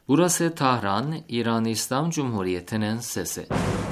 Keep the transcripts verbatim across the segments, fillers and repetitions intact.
Burası Tahran, İran İslam Cumhuriyeti'nin sesi.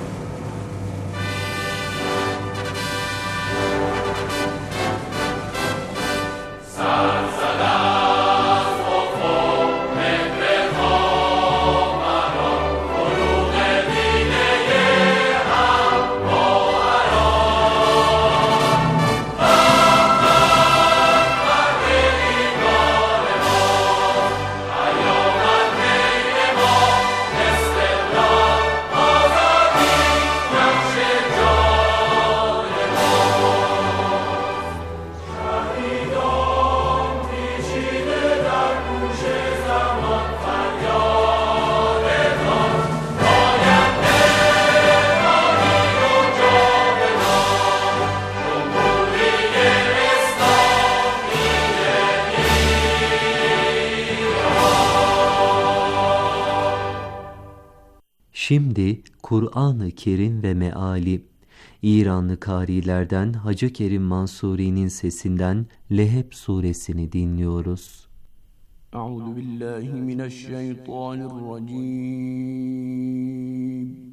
Şimdi Kur'an-ı Kerim ve meali, İranlı kârilerden Hacı Kerim Mansuri'nin sesinden Leheb suresini dinliyoruz. Euzu billahi mineşşeytanirracim.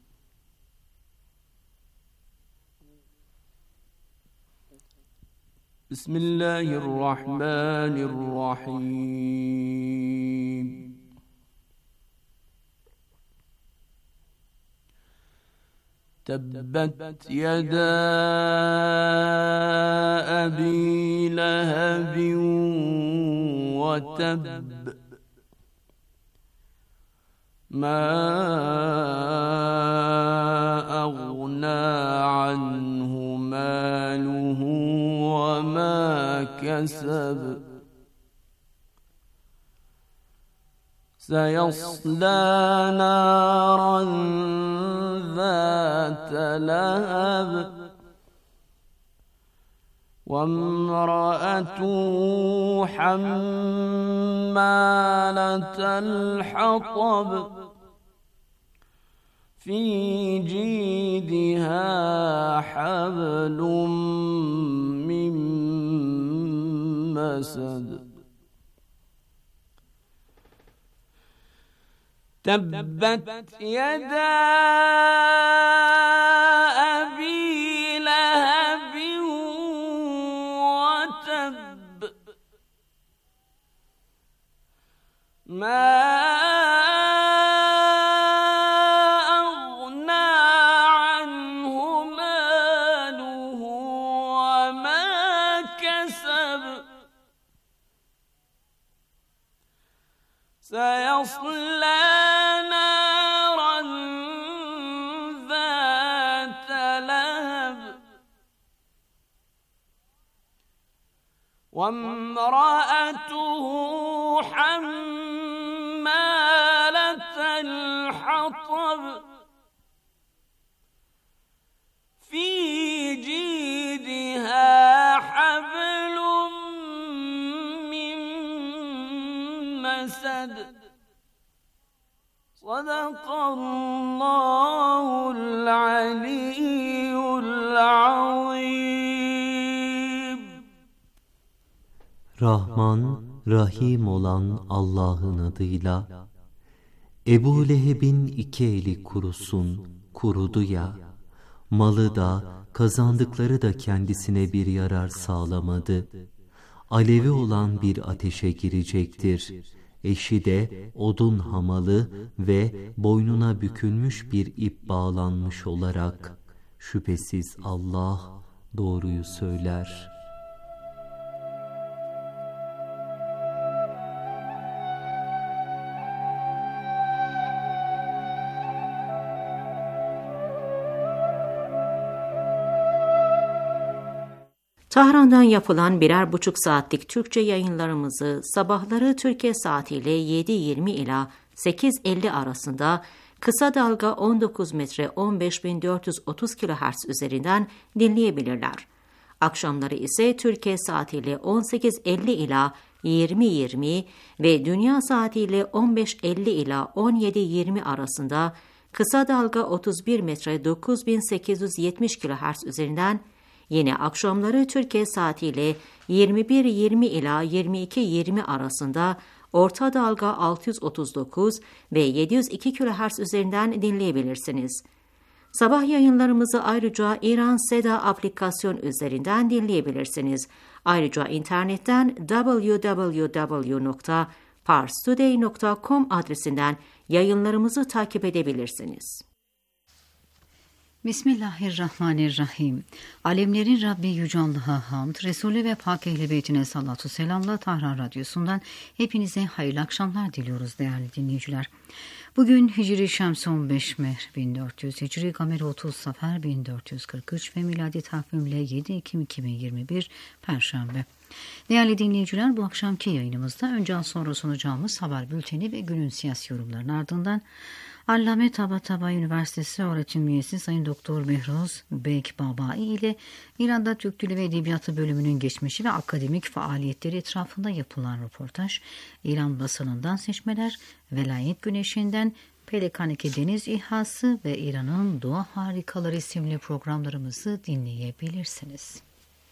Bismillahirrahmanirrahim. تبت يدا أبي لهب وتب ما أغنى عنه ماله وما كسب سيصلى نارا ذات لهب وامرأته حمالة الحطب في جيدها حبل من مسد تبت يدا أبي لهب وتب ما أغنى عنه ماله وما كسب سيصلى وامرأته حمالة الحطب في جيدها حبل من مسد صدق الله العلي العظيم. Rahman, Rahim olan Allah'ın adıyla. Ebu Leheb'in iki eli kurusun, kurudu ya, malı da, kazandıkları da kendisine bir yarar sağlamadı. Alevi olan bir ateşe girecektir. Eşi de odun hamalı ve boynuna bükülmüş bir ip bağlanmış olarak. Şüphesiz Allah doğruyu söyler. Tahran'dan yapılan birer buçuk saatlik Türkçe yayınlarımızı sabahları Türkiye saatiyle yedi yirmi ila sekiz elli arasında kısa dalga on dokuz metre on beş bin dört yüz otuz kilohertz üzerinden dinleyebilirler. Akşamları ise Türkiye saatiyle on sekiz elli ila yirmi yirmi ve dünya saatiyle on beş elli ila on yedi yirmi arasında kısa dalga otuz bir metre dokuz bin sekiz yüz yetmiş kilohertz üzerinden Yine akşamları Türkiye saatiyle yirmi bir yirmi ila yirmi iki yirmi arasında orta dalga altı yüz otuz dokuz ve yedi yüz iki kilohertz üzerinden dinleyebilirsiniz. Sabah yayınlarımızı ayrıca İran Seda aplikasyon üzerinden dinleyebilirsiniz. Ayrıca internetten double-u double-u double-u nokta pars today nokta com adresinden yayınlarımızı takip edebilirsiniz. Bismillahirrahmanirrahim. Alemlerin Rabbi Yüce Allah'a hamd, Resulü ve Pak Ehl-i Beytine salatu selamla Tahran Radyosu'ndan hepinize hayırlı akşamlar diliyoruz değerli dinleyiciler. Bugün Hicri Şems on beş Mehr bin dört yüz, Hicri Gameri otuz Safer bin dört yüz kırk üç ve miladi takvimle yedi Ekim iki bin yirmi bir Perşembe. Değerli dinleyiciler, bu akşamki yayınımızda önce az sonra sunacağımız haber bülteni ve günün siyasi yorumlarının ardından Allame Tabatabai Üniversitesi öğretim üyesi Sayın Doktor Behrouz Bek Babai ile İran'da Türk Dili ve Edebiyatı bölümünün geçmişi ve akademik faaliyetleri etrafında yapılan röportaj, İran basınından seçmeler, Velayet Güneşi'nden Pelikan iki Deniz İHA'sı ve İran'ın Doğa Harikaları isimli programlarımızı dinleyebilirsiniz.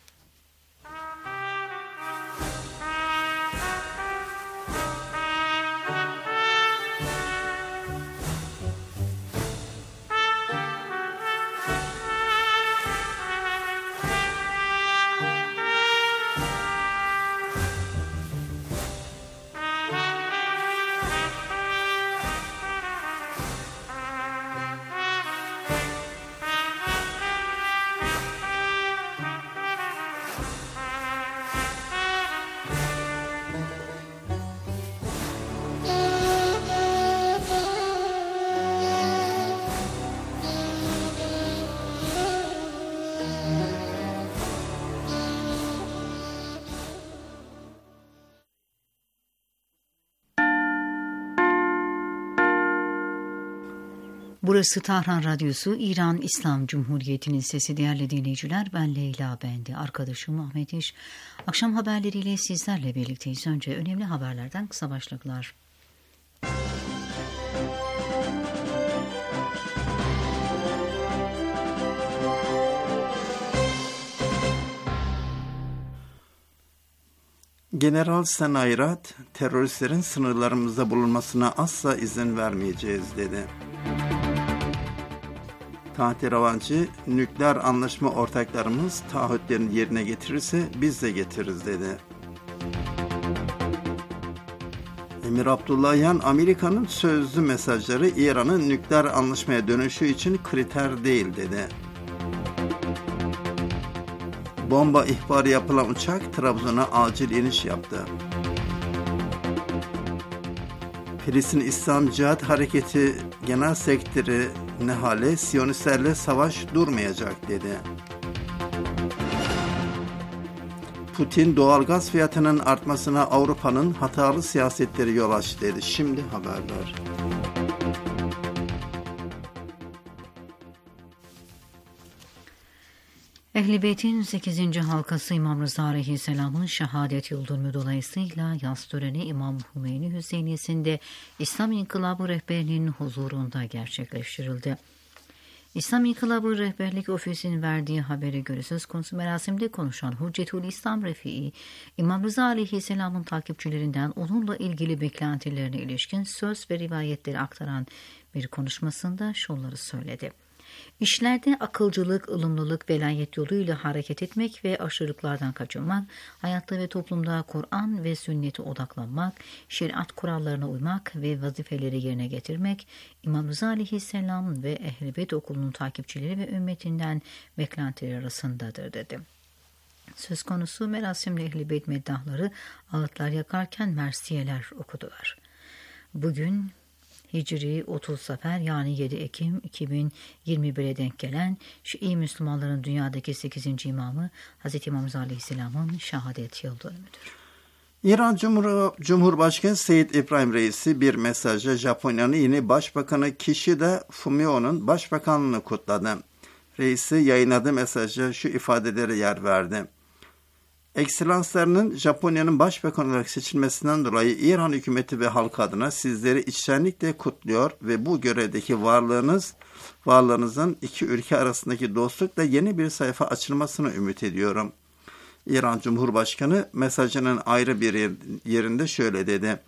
Burası Tahran Radyosu, İran İslam Cumhuriyeti'nin sesi değerli dinleyiciler. Ben Leyla Bendi, arkadaşım Ahmet İş. Akşam haberleriyle sizlerle birlikteyiz. Önce önemli haberlerden kısa başlıklar. General Senayrat, teröristlerin sınırlarımızda bulunmasına asla izin vermeyeceğiz dedi. Fatih Ravancı, nükleer anlaşma ortaklarımız taahhütlerini yerine getirirse biz de getiririz dedi. Emir Abdullahian, Amerika'nın sözlü mesajları İran'ın nükleer anlaşmaya dönüşü için kriter değil dedi. Bomba ihbarı yapılan uçak Trabzon'a acil iniş yaptı. Filistin İslam Cihat Hareketi Genel Sekreteri Nehale, Siyonistlerle savaş durmayacak dedi. Putin, doğalgaz fiyatının artmasına Avrupa'nın hatalı siyasetleri yol açtı dedi. Şimdi haberler. Ehl-i Beyt'in sekizinci halkası İmam Rıza Aleyhisselam'ın şehadet yıldönümü dolayısıyla yas töreni İmam Hümeyni Hüseyiniyesi'nde İslam İnkılabı rehberinin huzurunda gerçekleştirildi. İslam İnkılabı Rehberlik Ofisi'nin verdiği habere göre söz konusu merasimde konuşan Hüccetül İslam Refii, İmam Rıza Aleyhisselam'ın takipçilerinden onunla ilgili beklentilerine ilişkin söz ve rivayetleri aktaran bir konuşmasında şunları söyledi. İşlerde akılcılık, ılımlılık, velayet yoluyla hareket etmek ve aşırılıklardan kaçınmak, hayatta ve toplumda Kur'an ve sünnete odaklanmak, şeriat kurallarına uymak ve vazifeleri yerine getirmek, İmam Rıza Aleyhisselam ve Ehl-i Beyt okulunun takipçileri ve ümmetinden beklentileri arasındadır dedi. Söz konusu merasimde Ehl-i Beyt meddahları ağıtlar yakarken mersiyeler okudular. Bugün Hicri otuz Safer yani yedi Ekim iki bin yirmi bire denk gelen Şii Müslümanların dünyadaki sekizinci imamı Hz. İmam Rıza Aleyhisselam'ın şehadet yıldönümüdür. İran Cumhur Cumhurbaşkanı Seyyid İbrahim Reisi bir mesajla Japonya'nın yeni Başbakanı Kishida Fumio'nun başbakanlığını kutladı. Reisi yayınladığı mesajda şu ifadelere yer verdi. Ekselanslarının Japonya'nın başbakanı olarak seçilmesinden dolayı İran hükümeti ve halkı adına sizleri içtenlikle kutluyor ve bu görevdeki varlığınız, varlığınızın iki ülke arasındaki dostlukla yeni bir sayfa açılmasını ümit ediyorum. İran Cumhurbaşkanı mesajının ayrı bir yerinde şöyle dedi.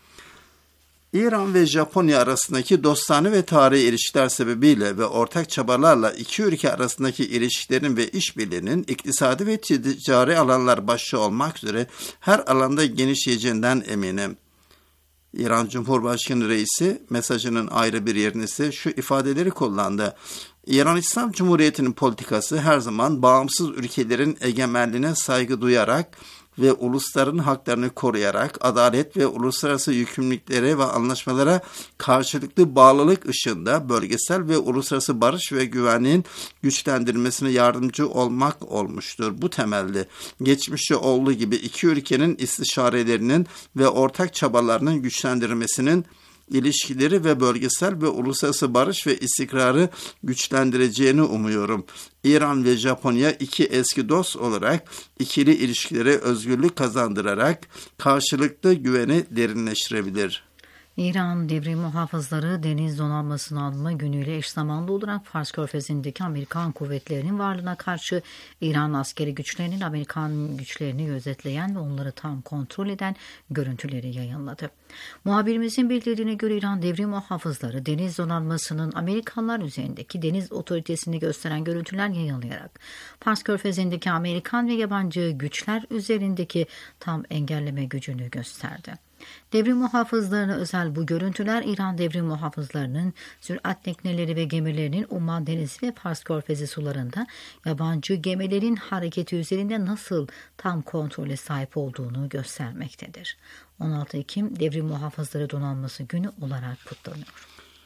İran ve Japonya arasındaki dostane ve tarihi ilişkiler sebebiyle ve ortak çabalarla iki ülke arasındaki ilişkilerin ve işbirliğinin iktisadi ve ticari alanlar başta olmak üzere her alanda genişleyeceğinden eminim. İran Cumhurbaşkanı Reisi mesajının ayrı bir yerinde ise şu ifadeleri kullandı. İran İslam Cumhuriyeti'nin politikası her zaman bağımsız ülkelerin egemenliğine saygı duyarak ve ulusların haklarını koruyarak adalet ve uluslararası yükümlülüklere ve anlaşmalara karşılıklı bağlılık ışığında bölgesel ve uluslararası barış ve güvenliğin güçlendirilmesine yardımcı olmak olmuştur. Bu temelde geçmişte olduğu gibi iki ülkenin istişarelerinin ve ortak çabalarının güçlendirilmesinin ilişkileri ve bölgesel ve uluslararası barış ve istikrarı güçlendireceğini umuyorum. İran ve Japonya iki eski dost olarak ikili ilişkilere özgürlük kazandırarak karşılıklı güveni derinleştirebilir. İran devrim muhafızları deniz donanmasını alma günüyle eş zamanlı olarak Fars Körfezi'ndeki Amerikan kuvvetlerinin varlığına karşı İran askeri güçlerinin Amerikan güçlerini gözetleyen ve onları tam kontrol eden görüntüleri yayınladı. Muhabirimizin bildirdiğine göre İran devrim muhafızları deniz donanmasının Amerikanlar üzerindeki deniz otoritesini gösteren görüntüler yayınlayarak Fars Körfezi'ndeki Amerikan ve yabancı güçler üzerindeki tam engelleme gücünü gösterdi. Devrim muhafızlarına özel bu görüntüler İran devrim muhafızlarının sürat tekneleri ve gemilerinin Umman Denizi ve Fars Körfezi sularında yabancı gemilerin hareketi üzerinde nasıl tam kontrole sahip olduğunu göstermektedir. on altı Ekim Devrim Muhafızları Donanması Günü olarak kutlanıyor.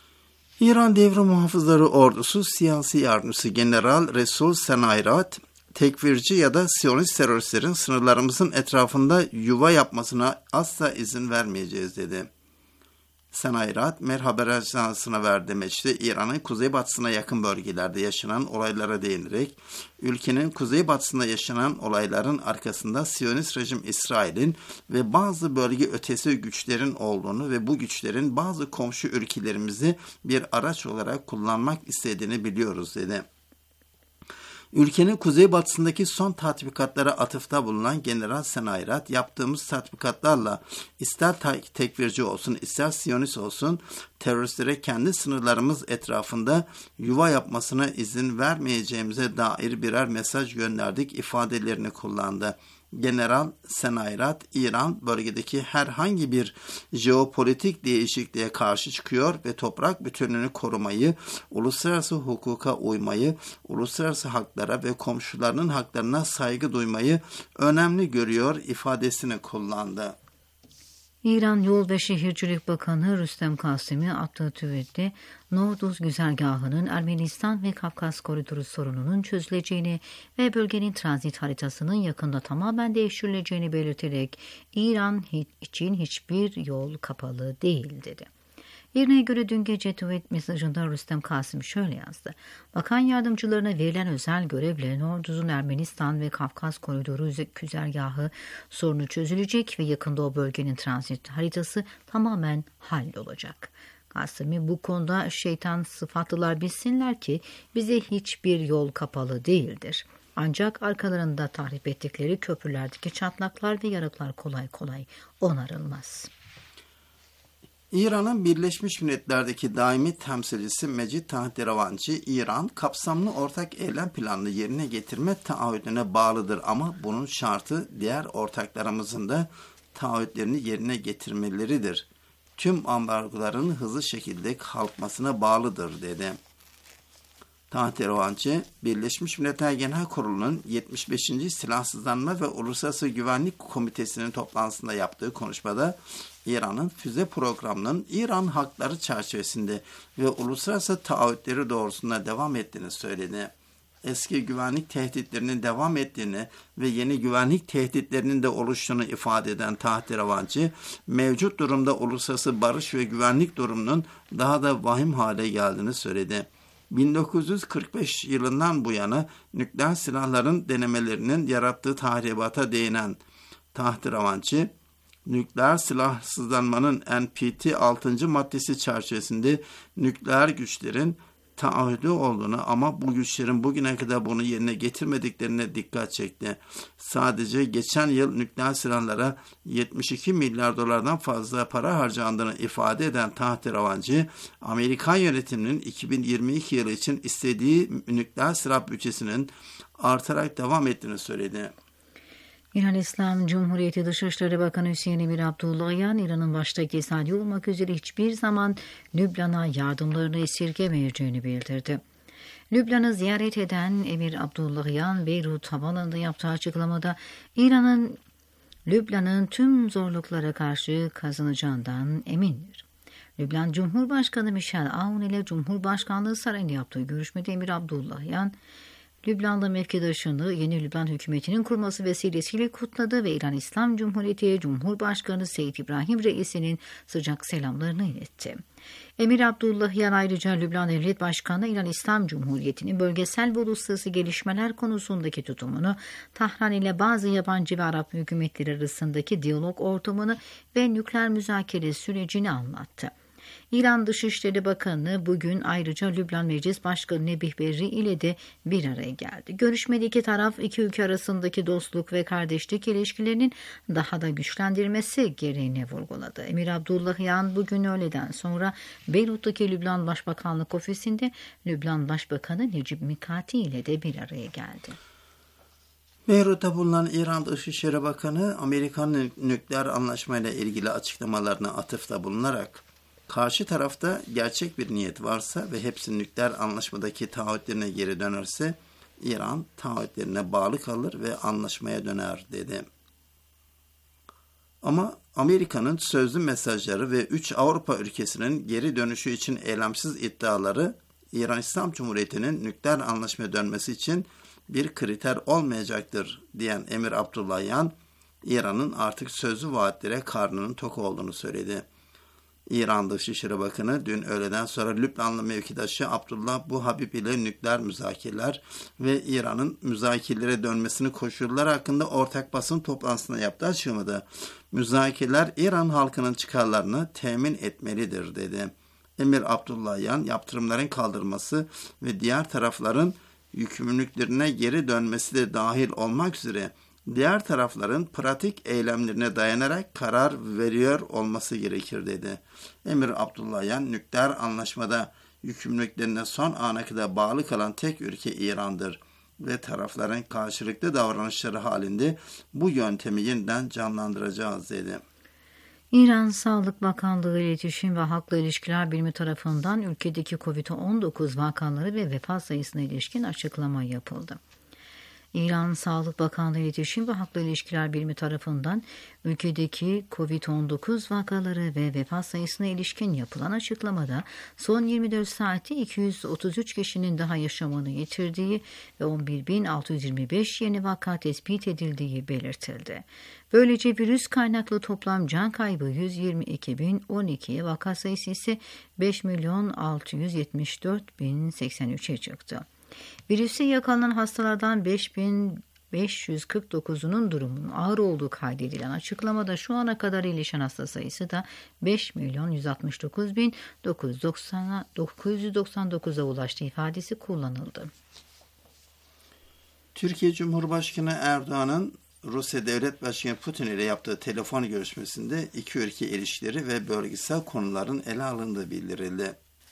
İran Devrim Muhafızları Ordusu Siyasi Yardımcısı General Resul Senayrat, tekfirci ya da Siyonist teröristlerin sınırlarımızın etrafında yuva yapmasına asla izin vermeyeceğiz dedi. Senayrat, Mer Haber Ajansı'na verdiği demeçte İran'ın kuzeybatısına yakın bölgelerde yaşanan olaylara değinerek, ülkenin kuzeybatısında yaşanan olayların arkasında Siyonist rejim İsrail'in ve bazı bölge ötesi güçlerin olduğunu ve bu güçlerin bazı komşu ülkelerimizi bir araç olarak kullanmak istediğini biliyoruz dedi. Ülkenin kuzeybatısındaki son tatbikatlara atıfta bulunan General Senayrat, yaptığımız tatbikatlarla ister tekfirci olsun ister Siyonist olsun teröristlere kendi sınırlarımız etrafında yuva yapmasına izin vermeyeceğimize dair birer mesaj gönderdik ifadelerini kullandı. General Senayrat, İran bölgedeki herhangi bir jeopolitik değişikliğe karşı çıkıyor ve toprak bütünlüğünü korumayı, uluslararası hukuka uymayı, uluslararası haklara ve komşularının haklarına saygı duymayı önemli görüyor ifadesini kullandı. İran Yol ve Şehircilik Bakanı Rüstem Kasimi attığı tweette Norduz güzergahının Ermenistan ve Kafkas koridoru sorununun çözüleceğini ve bölgenin transit haritasının yakında tamamen değiştirileceğini belirterek İran için hiçbir yol kapalı değil dedi. Yerine göre dün gece tweet mesajında Rüstem Kasım şöyle yazdı. Bakan yardımcılarına verilen özel görevle Norduz'un Ermenistan ve Kafkas koridoru güzergahı sorunu çözülecek ve yakında o bölgenin transit haritası tamamen hallolacak. Kasım'ı bu konuda şeytan sıfatlılar bilsinler ki bize hiçbir yol kapalı değildir. Ancak arkalarında tahrip ettikleri köprülerdeki çatlaklar ve yarıklar kolay kolay onarılmaz. İran'ın Birleşmiş Milletler'deki daimi temsilcisi Mecid Tahterevanci, İran kapsamlı ortak eylem planını yerine getirme taahhüdüne bağlıdır ama bunun şartı diğer ortaklarımızın da taahhütlerini yerine getirmeleridir. Tüm ambargoların hızlı şekilde kalkmasına bağlıdır dedi. Tahterevanci, Birleşmiş Milletler Genel Kurulu'nun yetmiş beşinci Silahsızlanma ve Uluslararası Güvenlik Komitesi'nin toplantısında yaptığı konuşmada İran'ın füze programının İran hakları çerçevesinde ve uluslararası taahhütleri doğrusunda devam ettiğini söyledi. Eski güvenlik tehditlerinin devam ettiğini ve yeni güvenlik tehditlerinin de oluştuğunu ifade eden Tahterevanci, mevcut durumda uluslararası barış ve güvenlik durumunun daha da vahim hale geldiğini söyledi. bin dokuz yüz kırk beş yılından bu yana nükleer silahların denemelerinin yarattığı tahribata değinen tahterevancı, nükleer silahsızlanmanın N P T altıncı maddesi çerçevesinde nükleer güçlerin taahhüdü olduğunu ama bu güçlerin bugüne kadar bunu yerine getirmediklerine dikkat çekti. Sadece geçen yıl nükleer silahlara yetmiş iki milyar dolardan fazla para harcandığını ifade eden tahterevancı, Amerikan yönetiminin iki bin yirmi iki yılı için istediği nükleer silah bütçesinin artarak devam ettiğini söyledi. İran İslam Cumhuriyeti Dışişleri Bakanı Hüseyin Emir Abdullahian, İran'ın baştaki İsrail olmak üzere hiçbir zaman Lübnan'a yardımlarını esirgemeyeceğini bildirdi. Lübnan'ı ziyaret eden Emir Abdullahian, Beyrut Havaalanı'nda yaptığı açıklamada İran'ın Lübnan'ın tüm zorluklara karşı kazanacağından emindir. Lübnan Cumhurbaşkanı Michel Aoun ile Cumhurbaşkanlığı Sarayı'nda yaptığı görüşmede Emir Abdullahian, Lübnanlı mevkidaşını yeni Lübnan hükümetinin kurması vesilesiyle kutladı ve İran İslam Cumhuriyeti Cumhurbaşkanı Seyyid İbrahim Reisi'nin sıcak selamlarını iletti. Emir Abdullahian ayrıca Lübnan Devlet Başkanı İran İslam Cumhuriyeti'nin bölgesel ve uluslararası gelişmeler konusundaki tutumunu, Tahran ile bazı yabancı ve Arap hükümetleri arasındaki diyalog ortamını ve nükleer müzakere sürecini anlattı. İran Dışişleri Bakanı bugün ayrıca Lübnan Meclis Başkanı Nebih Berri ile de bir araya geldi. Görüşmede iki taraf iki ülke arasındaki dostluk ve kardeşlik ilişkilerinin daha da güçlendirilmesi gereğini vurguladı. Emir Abdullahian bugün öğleden sonra Beyrut'taki Lübnan Başbakanlık Ofisi'nde Lübnan Başbakanı Necip Mikati ile de bir araya geldi. Beyrut'ta bulunan İran Dışişleri Bakanı, Amerikan nükleer anlaşmayla ilgili açıklamalarına atıfta bulunarak, karşı tarafta gerçek bir niyet varsa ve hepsi nükleer anlaşmadaki taahhütlerine geri dönerse, İran taahhütlerine bağlı kalır ve anlaşmaya döner dedi. Ama Amerika'nın sözlü mesajları ve üç Avrupa ülkesinin geri dönüşü için eylemsiz iddiaları, İran İslam Cumhuriyeti'nin nükleer anlaşmaya dönmesi için bir kriter olmayacaktır diyen Emir Abdullahian, İran'ın artık sözlü vaatlere karnının tok olduğunu söyledi. İran Dışişleri Bakanı dün öğleden sonra Lübnanlı mevkidaşı Abdullah Buhabib ile nükleer müzakereler ve İran'ın müzakerelere dönmesini koşulları hakkında ortak basın toplantısında yaptığı açıklamada, müzakereler İran halkının çıkarlarını temin etmelidir dedi. Emir Abdullahian, yaptırımların kaldırılması ve diğer tarafların yükümlülüklerine geri dönmesi de dahil olmak üzere diğer tarafların pratik eylemlerine dayanarak karar veriyor olması gerekir dedi. Emir Abdullahian, nükleer anlaşmada yükümlülüklerine son ana kadar bağlı kalan tek ülke İran'dır ve tarafların karşılıklı davranışları halinde bu yöntemi yeniden canlandıracağız dedi. İran Sağlık Bakanlığı İletişim ve Halkla İlişkiler Birimi tarafından ülkedeki kovid on dokuz vakaları ve vefat sayısına ilişkin açıklama yapıldı. İran Sağlık Bakanlığı İletişim ve Halkla İlişkiler Birimi tarafından ülkedeki kovid on dokuz vakaları ve vefat sayısına ilişkin yapılan açıklamada son yirmi dört saatte iki yüz otuz üç kişinin daha yaşamını yitirdiği ve on bir bin altı yüz yirmi beş yeni vaka tespit edildiği belirtildi. Böylece virüs kaynaklı toplam can kaybı yüz yirmi iki bin on iki, vaka sayısı ise beş milyon altı yüz yetmiş dört bin seksen üçe çıktı. Virüse yakalanan hastalardan beş bin beş yüz kırk dokuzunun durumunun ağır olduğu kaydedilen açıklamada şu ana kadar iyileşen hasta sayısı da beş milyon yüz altmış dokuz bin dokuz yüz doksan dokuza ulaştı ifadesi kullanıldı. Türkiye Cumhurbaşkanı Erdoğan'ın Rusya Devlet Başkanı Putin ile yaptığı telefon görüşmesinde iki ülke ilişkileri ve bölgesel konuların ele alındığı bildirildi.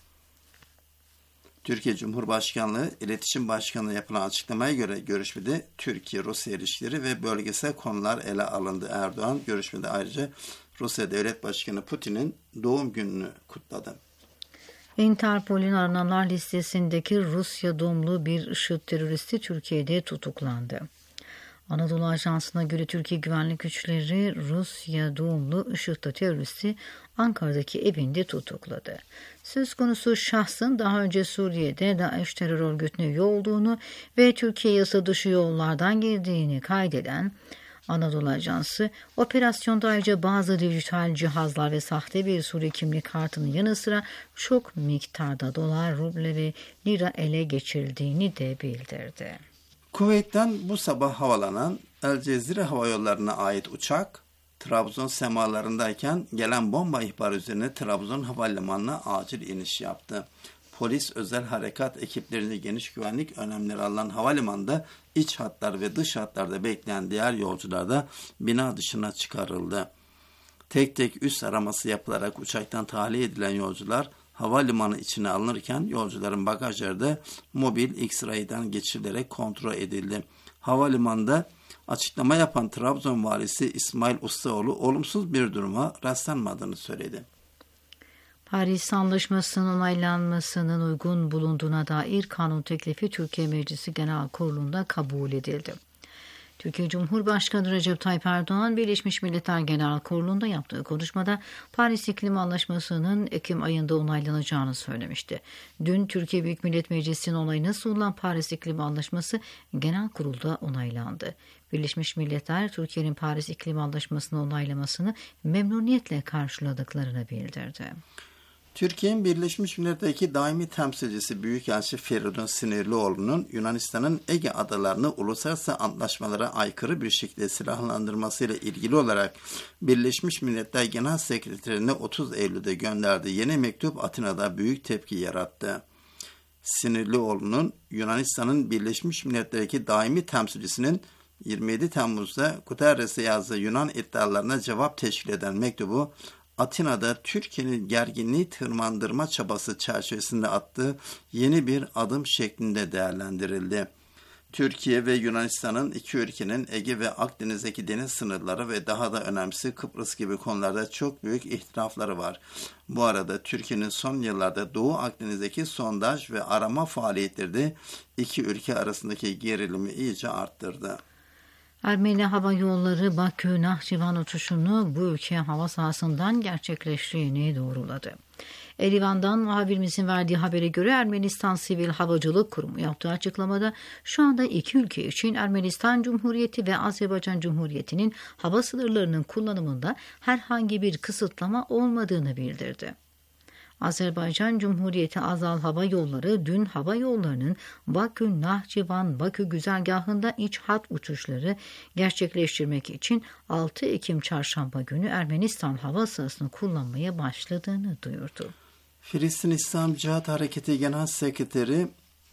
Türkiye Cumhurbaşkanlığı İletişim Başkanlığı yapılan açıklamaya göre görüşmede Türkiye-Rusya ilişkileri ve bölgesel konular ele alındı. Erdoğan görüşmede ayrıca Rusya Devlet Başkanı Putin'in doğum gününü kutladı. Interpol'ün arananlar listesindeki Rusya doğumlu bir IŞİD teröristi Türkiye'de tutuklandı. Anadolu Ajansı'na göre Türkiye güvenlik güçleri Rusya doğumlu IŞİD teröristi Ankara'daki evinde tutukladı. Söz konusu şahsın daha önce Suriye'de DAEŞ terör örgütüne üye olduğunu ve Türkiye yasa dışı yollardan girdiğini kaydeden Anadolu Ajansı, operasyonda ayrıca bazı dijital cihazlar ve sahte bir Suriye kimlik kartının yanı sıra çok miktarda dolar, ruble ve lira ele geçirildiğini de bildirdi. Kuveyt'ten bu sabah havalanan El Cezire Hava Yolları'na ait uçak, Trabzon semalarındayken gelen bomba ihbarı üzerine Trabzon Havalimanı'na acil iniş yaptı. Polis özel harekat ekiplerini geniş güvenlik önlemleri alan havalimanında iç hatlar ve dış hatlarda bekleyen diğer yolcular da bina dışına çıkarıldı. Tek tek üst araması yapılarak uçaktan tahliye edilen yolcular havalimanı içine alınırken yolcuların bagajları da mobil X-ray'den geçirilerek kontrol edildi. Havalimanında açıklama yapan Trabzon valisi İsmail Ustaoğlu olumsuz bir duruma rastlanmadığını söyledi. Paris Anlaşması'nın onaylanmasının uygun bulunduğuna dair kanun teklifi Türkiye Meclisi Genel Kurulu'nda kabul edildi. Türkiye Cumhurbaşkanı Recep Tayyip Erdoğan, Birleşmiş Milletler Genel Kurulu'nda yaptığı konuşmada Paris İklim Anlaşması'nın Ekim ayında onaylanacağını söylemişti. Dün Türkiye Büyük Millet Meclisi'nin onayına sunulan Paris İklim Anlaşması Genel Kurul'da onaylandı. Birleşmiş Milletler, Türkiye'nin Paris İklim Anlaşması'nı onaylamasını memnuniyetle karşıladıklarını bildirdi. Türkiye'nin Birleşmiş Milletler'deki daimi temsilcisi Büyükelçi Feridun Sinirlioğlu'nun Yunanistan'ın Ege adalarını uluslararası antlaşmalara aykırı bir şekilde silahlandırmasıyla ilgili olarak Birleşmiş Milletler Genel Sekreterine otuz Eylül'de gönderdiği yeni mektup Atina'da büyük tepki yarattı. Sinirlioğlu'nun Yunanistan'ın Birleşmiş Milletler'deki daimi temsilcisinin yirmi yedi Temmuz'da Guterres'e yazdığı Yunan iddialarına cevap teşkil eden mektubu Atina'da Türkiye'nin gerginliği tırmandırma çabası çerçevesinde attığı yeni bir adım şeklinde değerlendirildi. Türkiye ve Yunanistan'ın iki ülkenin Ege ve Akdeniz'deki deniz sınırları ve daha da önemlisi Kıbrıs gibi konularda çok büyük ihtilafları var. Bu arada Türkiye'nin son yıllarda Doğu Akdeniz'deki sondaj ve arama faaliyetleri de iki ülke arasındaki gerilimi iyice arttırdı. Ermeni Hava Yolları Bakü-Nahçıvan uçuşunu bu ülke hava sahasından gerçekleştiğini doğruladı. Erivan'dan muhabirimizin verdiği habere göre Ermenistan Sivil Havacılık Kurumu yaptığı açıklamada şu anda iki ülke için Ermenistan Cumhuriyeti ve Azerbaycan Cumhuriyeti'nin hava sınırlarının kullanımında herhangi bir kısıtlama olmadığını bildirdi. Azerbaycan Cumhuriyeti Azal Hava Yolları dün hava yollarının Bakü-Nahçıvan-Bakü güzergahında iç hat uçuşları gerçekleştirmek için altı Ekim çarşamba günü Ermenistan hava sahasını kullanmaya başladığını duyurdu. Filistin İslam Cihat Hareketi Genel Sekreteri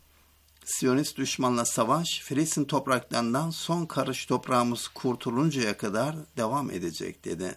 Siyonist düşmanla savaş Filistin topraklarından son karış toprağımız kurtuluncaya kadar devam edecek dedi.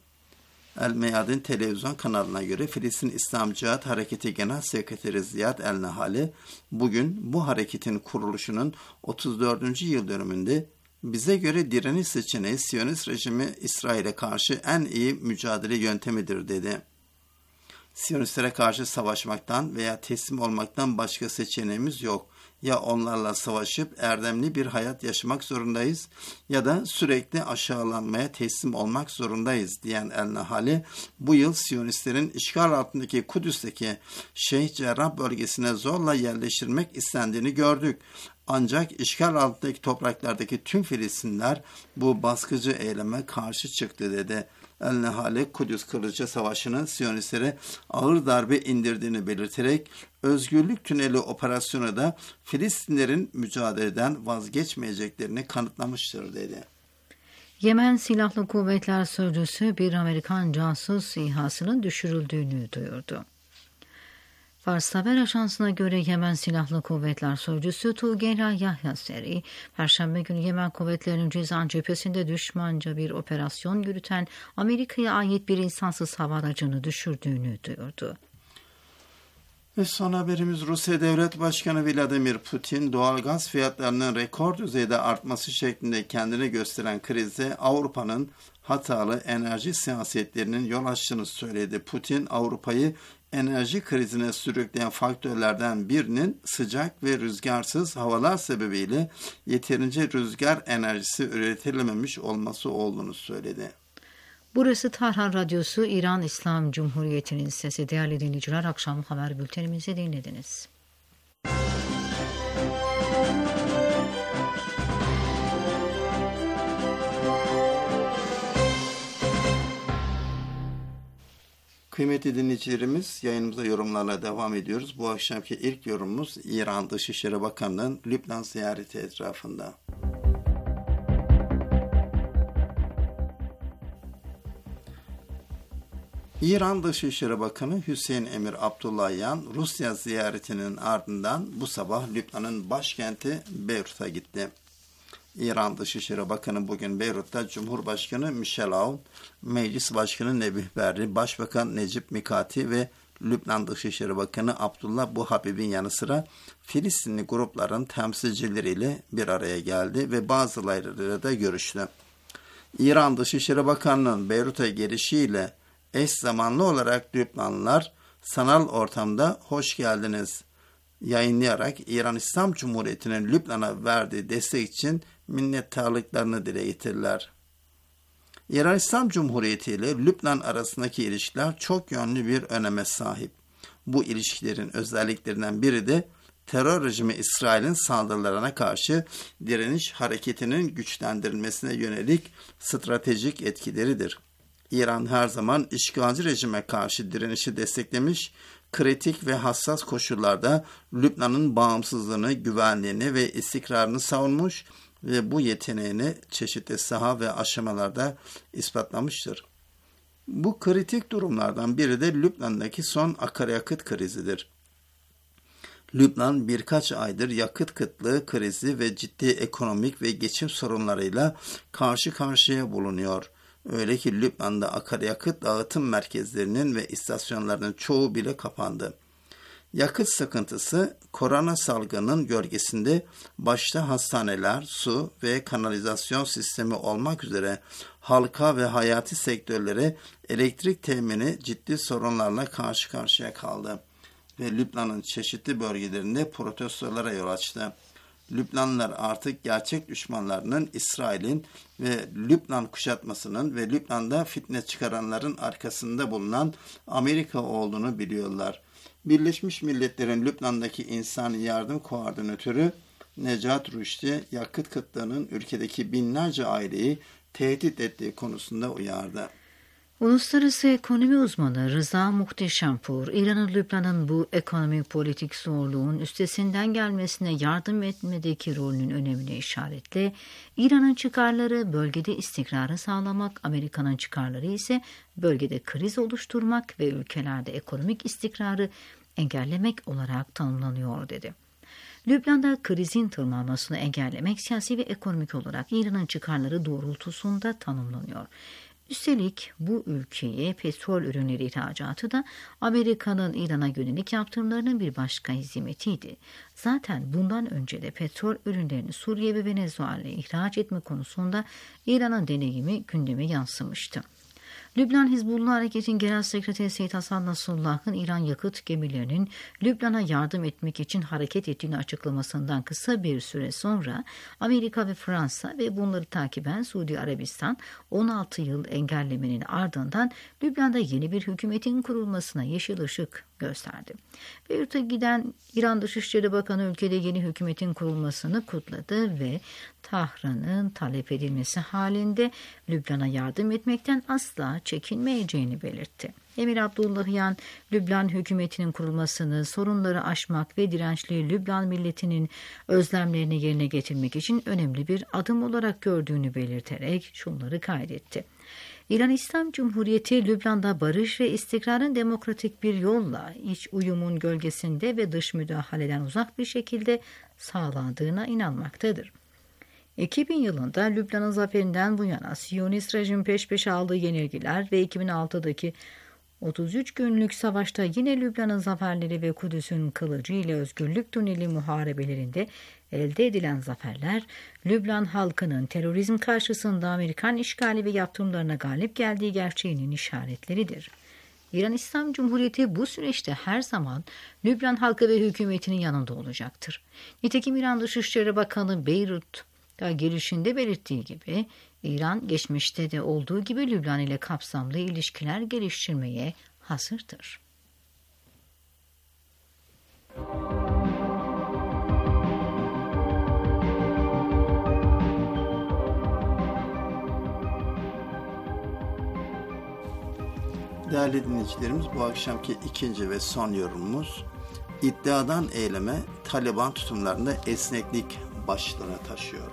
El Meyadin televizyon kanalına göre Filistin İslam Cihat Hareketi Genel Sekreteri Ziyad El-Nahali bugün bu hareketin kuruluşunun otuz dördüncü yıl dönümünde bize göre direniş seçeneği Siyonist rejimi İsrail'e karşı en iyi mücadele yöntemidir dedi. Siyonistlere karşı savaşmaktan veya teslim olmaktan başka seçeneğimiz yok. Ya onlarla savaşıp erdemli bir hayat yaşamak zorundayız ya da sürekli aşağılanmaya teslim olmak zorundayız diyen El-Nahali bu yıl Siyonistlerin işgal altındaki Kudüs'teki Şeyh Cerrah bölgesine zorla yerleştirmek istendiğini gördük. Ancak işgal altındaki topraklardaki tüm Filistinler bu baskıcı eyleme karşı çıktı dedi. El-Nahali Kudüs Kılıcı Savaşı'nın Siyonistlere ağır darbe indirdiğini belirterek Özgürlük Tüneli operasyonu da Filistinlerin mücadeleden vazgeçmeyeceklerini kanıtlamıştır dedi. Yemen Silahlı Kuvvetler Sözcüsü bir Amerikan casus İHA'sının düşürüldüğünü duyurdu. Fars Haber Ajansı'na göre Yemen Silahlı Kuvvetler Sözcüsü Tulgeyla Yahya Seri, Perşembe günü Yemen Kuvvetleri'nin Cizan cephesinde düşmanca bir operasyon yürüten Amerika'ya ait bir insansız hava aracını düşürdüğünü duyurdu. Ve son haberimiz Rusya Devlet Başkanı Vladimir Putin, doğalgaz fiyatlarının rekor düzeyde artması şeklinde kendini gösteren krize Avrupa'nın hatalı enerji siyasetlerinin yol açtığını söyledi. Putin, Avrupa'yı enerji krizine sürükleyen faktörlerden birinin sıcak ve rüzgarsız havalar sebebiyle yeterince rüzgar enerjisi üretilememiş olması olduğunu söyledi. Burası Tarhan Radyosu, İran İslam Cumhuriyeti'nin sesi. Değerli dinleyiciler, akşam haber bültenimizi dinlediniz. Kıymetli dinleyicilerimiz, yayınımıza yorumlarla devam ediyoruz. Bu akşamki ilk yorumumuz İran Dışişleri Bakanlığı'nın Lübnan ziyareti etrafında. İran Dışişleri Bakanı Hüseyin Emir Abdullahian, Rusya ziyaretinin ardından bu sabah Lübnan'ın başkenti Beyrut'a gitti. İran Dışişleri Bakanı bugün Beyrut'ta Cumhurbaşkanı Michel Aoun, Meclis Başkanı Nebih Berri, Başbakan Necip Mikati ve Lübnan Dışişleri Bakanı Abdullah Buhabib'in yanı sıra Filistinli grupların temsilcileriyle bir araya geldi ve bazılarıyla da görüştü. İran Dışişleri Bakanı'nın Beyrut'a gelişiyle eş zamanlı olarak Lübnanlılar sanal ortamda hoş geldiniz yayınlayarak İran İslam Cumhuriyeti'nin Lübnan'a verdiği destek için minnettarlıklarını dile getirdiler. İran İslam Cumhuriyeti ile Lübnan arasındaki ilişkiler çok yönlü bir öneme sahip. Bu ilişkilerin özelliklerinden biri de terör rejimi İsrail'in saldırılarına karşı direniş hareketinin güçlendirilmesine yönelik stratejik etkileridir. İran her zaman işgalci rejime karşı direnişi desteklemiş, kritik ve hassas koşullarda Lübnan'ın bağımsızlığını, güvenliğini ve istikrarını savunmuş ve bu yeteneğini çeşitli saha ve aşamalarda ispatlamıştır. Bu kritik durumlardan biri de Lübnan'daki son akaryakıt krizidir. Lübnan birkaç aydır yakıt kıtlığı krizi ve ciddi ekonomik ve geçim sorunlarıyla karşı karşıya bulunuyor. Öyle ki Lübnan'da akaryakıt dağıtım merkezlerinin ve istasyonlarının çoğu bile kapandı. Yakıt sıkıntısı korona salgının gölgesinde başta hastaneler, su ve kanalizasyon sistemi olmak üzere halka ve hayati sektörlere elektrik temini ciddi sorunlarla karşı karşıya kaldı ve Lübnan'ın çeşitli bölgelerinde protestolara yol açtı. Lübnanlılar artık gerçek düşmanlarının İsrail'in ve Lübnan kuşatmasının ve Lübnan'da fitne çıkaranların arkasında bulunan Amerika olduğunu biliyorlar. Birleşmiş Milletler'in Lübnan'daki İnsani Yardım Koordinatörü Necat Rüşdi, yakıt kıtlığının ülkedeki binlerce aileyi tehdit ettiği konusunda uyardı. Uluslararası ekonomi uzmanı Rıza Muhteşempur, İran'ın Lübnan'ın bu ekonomik politik zorluğun üstesinden gelmesine yardım etmedeki rolünün önemine işaretle, İran'ın çıkarları bölgede istikrarı sağlamak, Amerika'nın çıkarları ise bölgede kriz oluşturmak ve ülkelerde ekonomik istikrarı engellemek olarak tanımlanıyor dedi. Lübnan'da krizin tırmanmasını engellemek siyasi ve ekonomik olarak İran'ın çıkarları doğrultusunda tanımlanıyor. Üstelik bu ülkeye petrol ürünleri ihracatı da Amerika'nın İran'a yönelik yaptırımlarının bir başka hizmetiydi. Zaten bundan önce de petrol ürünlerini Suriye ve Venezuela'ya ihraç etme konusunda İran'ın deneyimi gündeme yansımıştı. Lübnan Hizbullah Hareketi'nin Genel Sekreteri Seyyid Hasan Nasrullah'ın İran yakıt gemilerinin Lübnan'a yardım etmek için hareket ettiğini açıklamasından kısa bir süre sonra Amerika ve Fransa ve bunları takiben Suudi Arabistan on altı yıl engellemenin ardından Lübnan'da yeni bir hükümetin kurulmasına yeşil ışık gösterdi. Beyrut'a giden İran Dışişleri Bakanı ülkede yeni hükümetin kurulmasını kutladı ve Tahran'ın talep edilmesi halinde Lübnan'a yardım etmekten asla çekinmeyeceğini belirtti. Emir Abdullahian, Lübnan hükümetinin kurulmasını, sorunları aşmak ve dirençli Lübnan milletinin özlemlerini yerine getirmek için önemli bir adım olarak gördüğünü belirterek şunları kaydetti. İran İslam Cumhuriyeti, Lübnan'da barış ve istikrarın demokratik bir yolla iç uyumun gölgesinde ve dış müdahaleden uzak bir şekilde sağlandığına inanmaktadır. iki bin yılında Lübnan'ın zaferinden bu yana Siyonist rejim peş peşe aldığı yenilgiler ve iki bin altıdaki otuz üç günlük savaşta yine Lübnan'ın zaferleri ve Kudüs'ün kılıcı ile özgürlük tüneli muharebelerinde elde edilen zaferler, Lübnan halkının terörizm karşısında Amerikan işgali ve yaptırımlarına galip geldiği gerçeğinin işaretleridir. İran İslam Cumhuriyeti bu süreçte her zaman Lübnan halkı ve hükümetinin yanında olacaktır. Nitekim İran Dışişleri Bakanı Beyrut'a girişinde belirttiği gibi, İran geçmişte de olduğu gibi Lübnan ile kapsamlı ilişkiler geliştirmeye hazırdır. Değerli dinleyicilerimiz, bu akşamki ikinci ve son yorumumuz iddiadan eyleme Taliban tutumlarında esneklik başlığını taşıyor.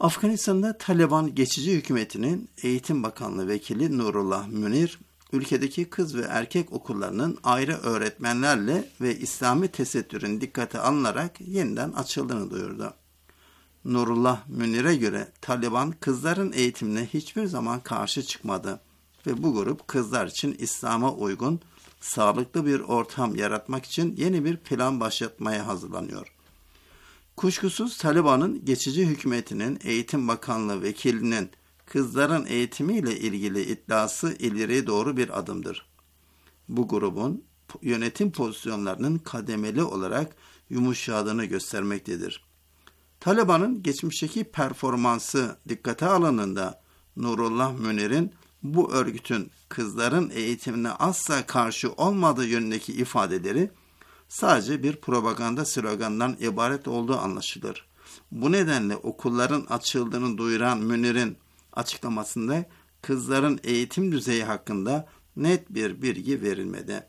Afganistan'da Taliban geçici hükümetinin Eğitim Bakanlığı Vekili Nurullah Münir, ülkedeki kız ve erkek okullarının ayrı öğretmenlerle ve İslami tesettürün dikkate alınarak yeniden açıldığını duyurdu. Nurullah Münir'e göre Taliban kızların eğitimine hiçbir zaman karşı çıkmadı ve bu grup kızlar için İslam'a uygun, sağlıklı bir ortam yaratmak için yeni bir plan başlatmaya hazırlanıyor. Kuşkusuz Taliban'ın geçici hükümetinin Eğitim Bakanlığı vekilinin kızların eğitimiyle ilgili iddiası ileri doğru bir adımdır. Bu grubun yönetim pozisyonlarının kademeli olarak yumuşadığını göstermektedir. Taliban'ın geçmişteki performansı dikkate alındığında Nurullah Münir'in bu örgütün kızların eğitimine asla karşı olmadığı yönündeki ifadeleri sadece bir propaganda sloganından ibaret olduğu anlaşılır. Bu nedenle okulların açıldığını duyuran Münir'in açıklamasında kızların eğitim düzeyi hakkında net bir bilgi verilmedi.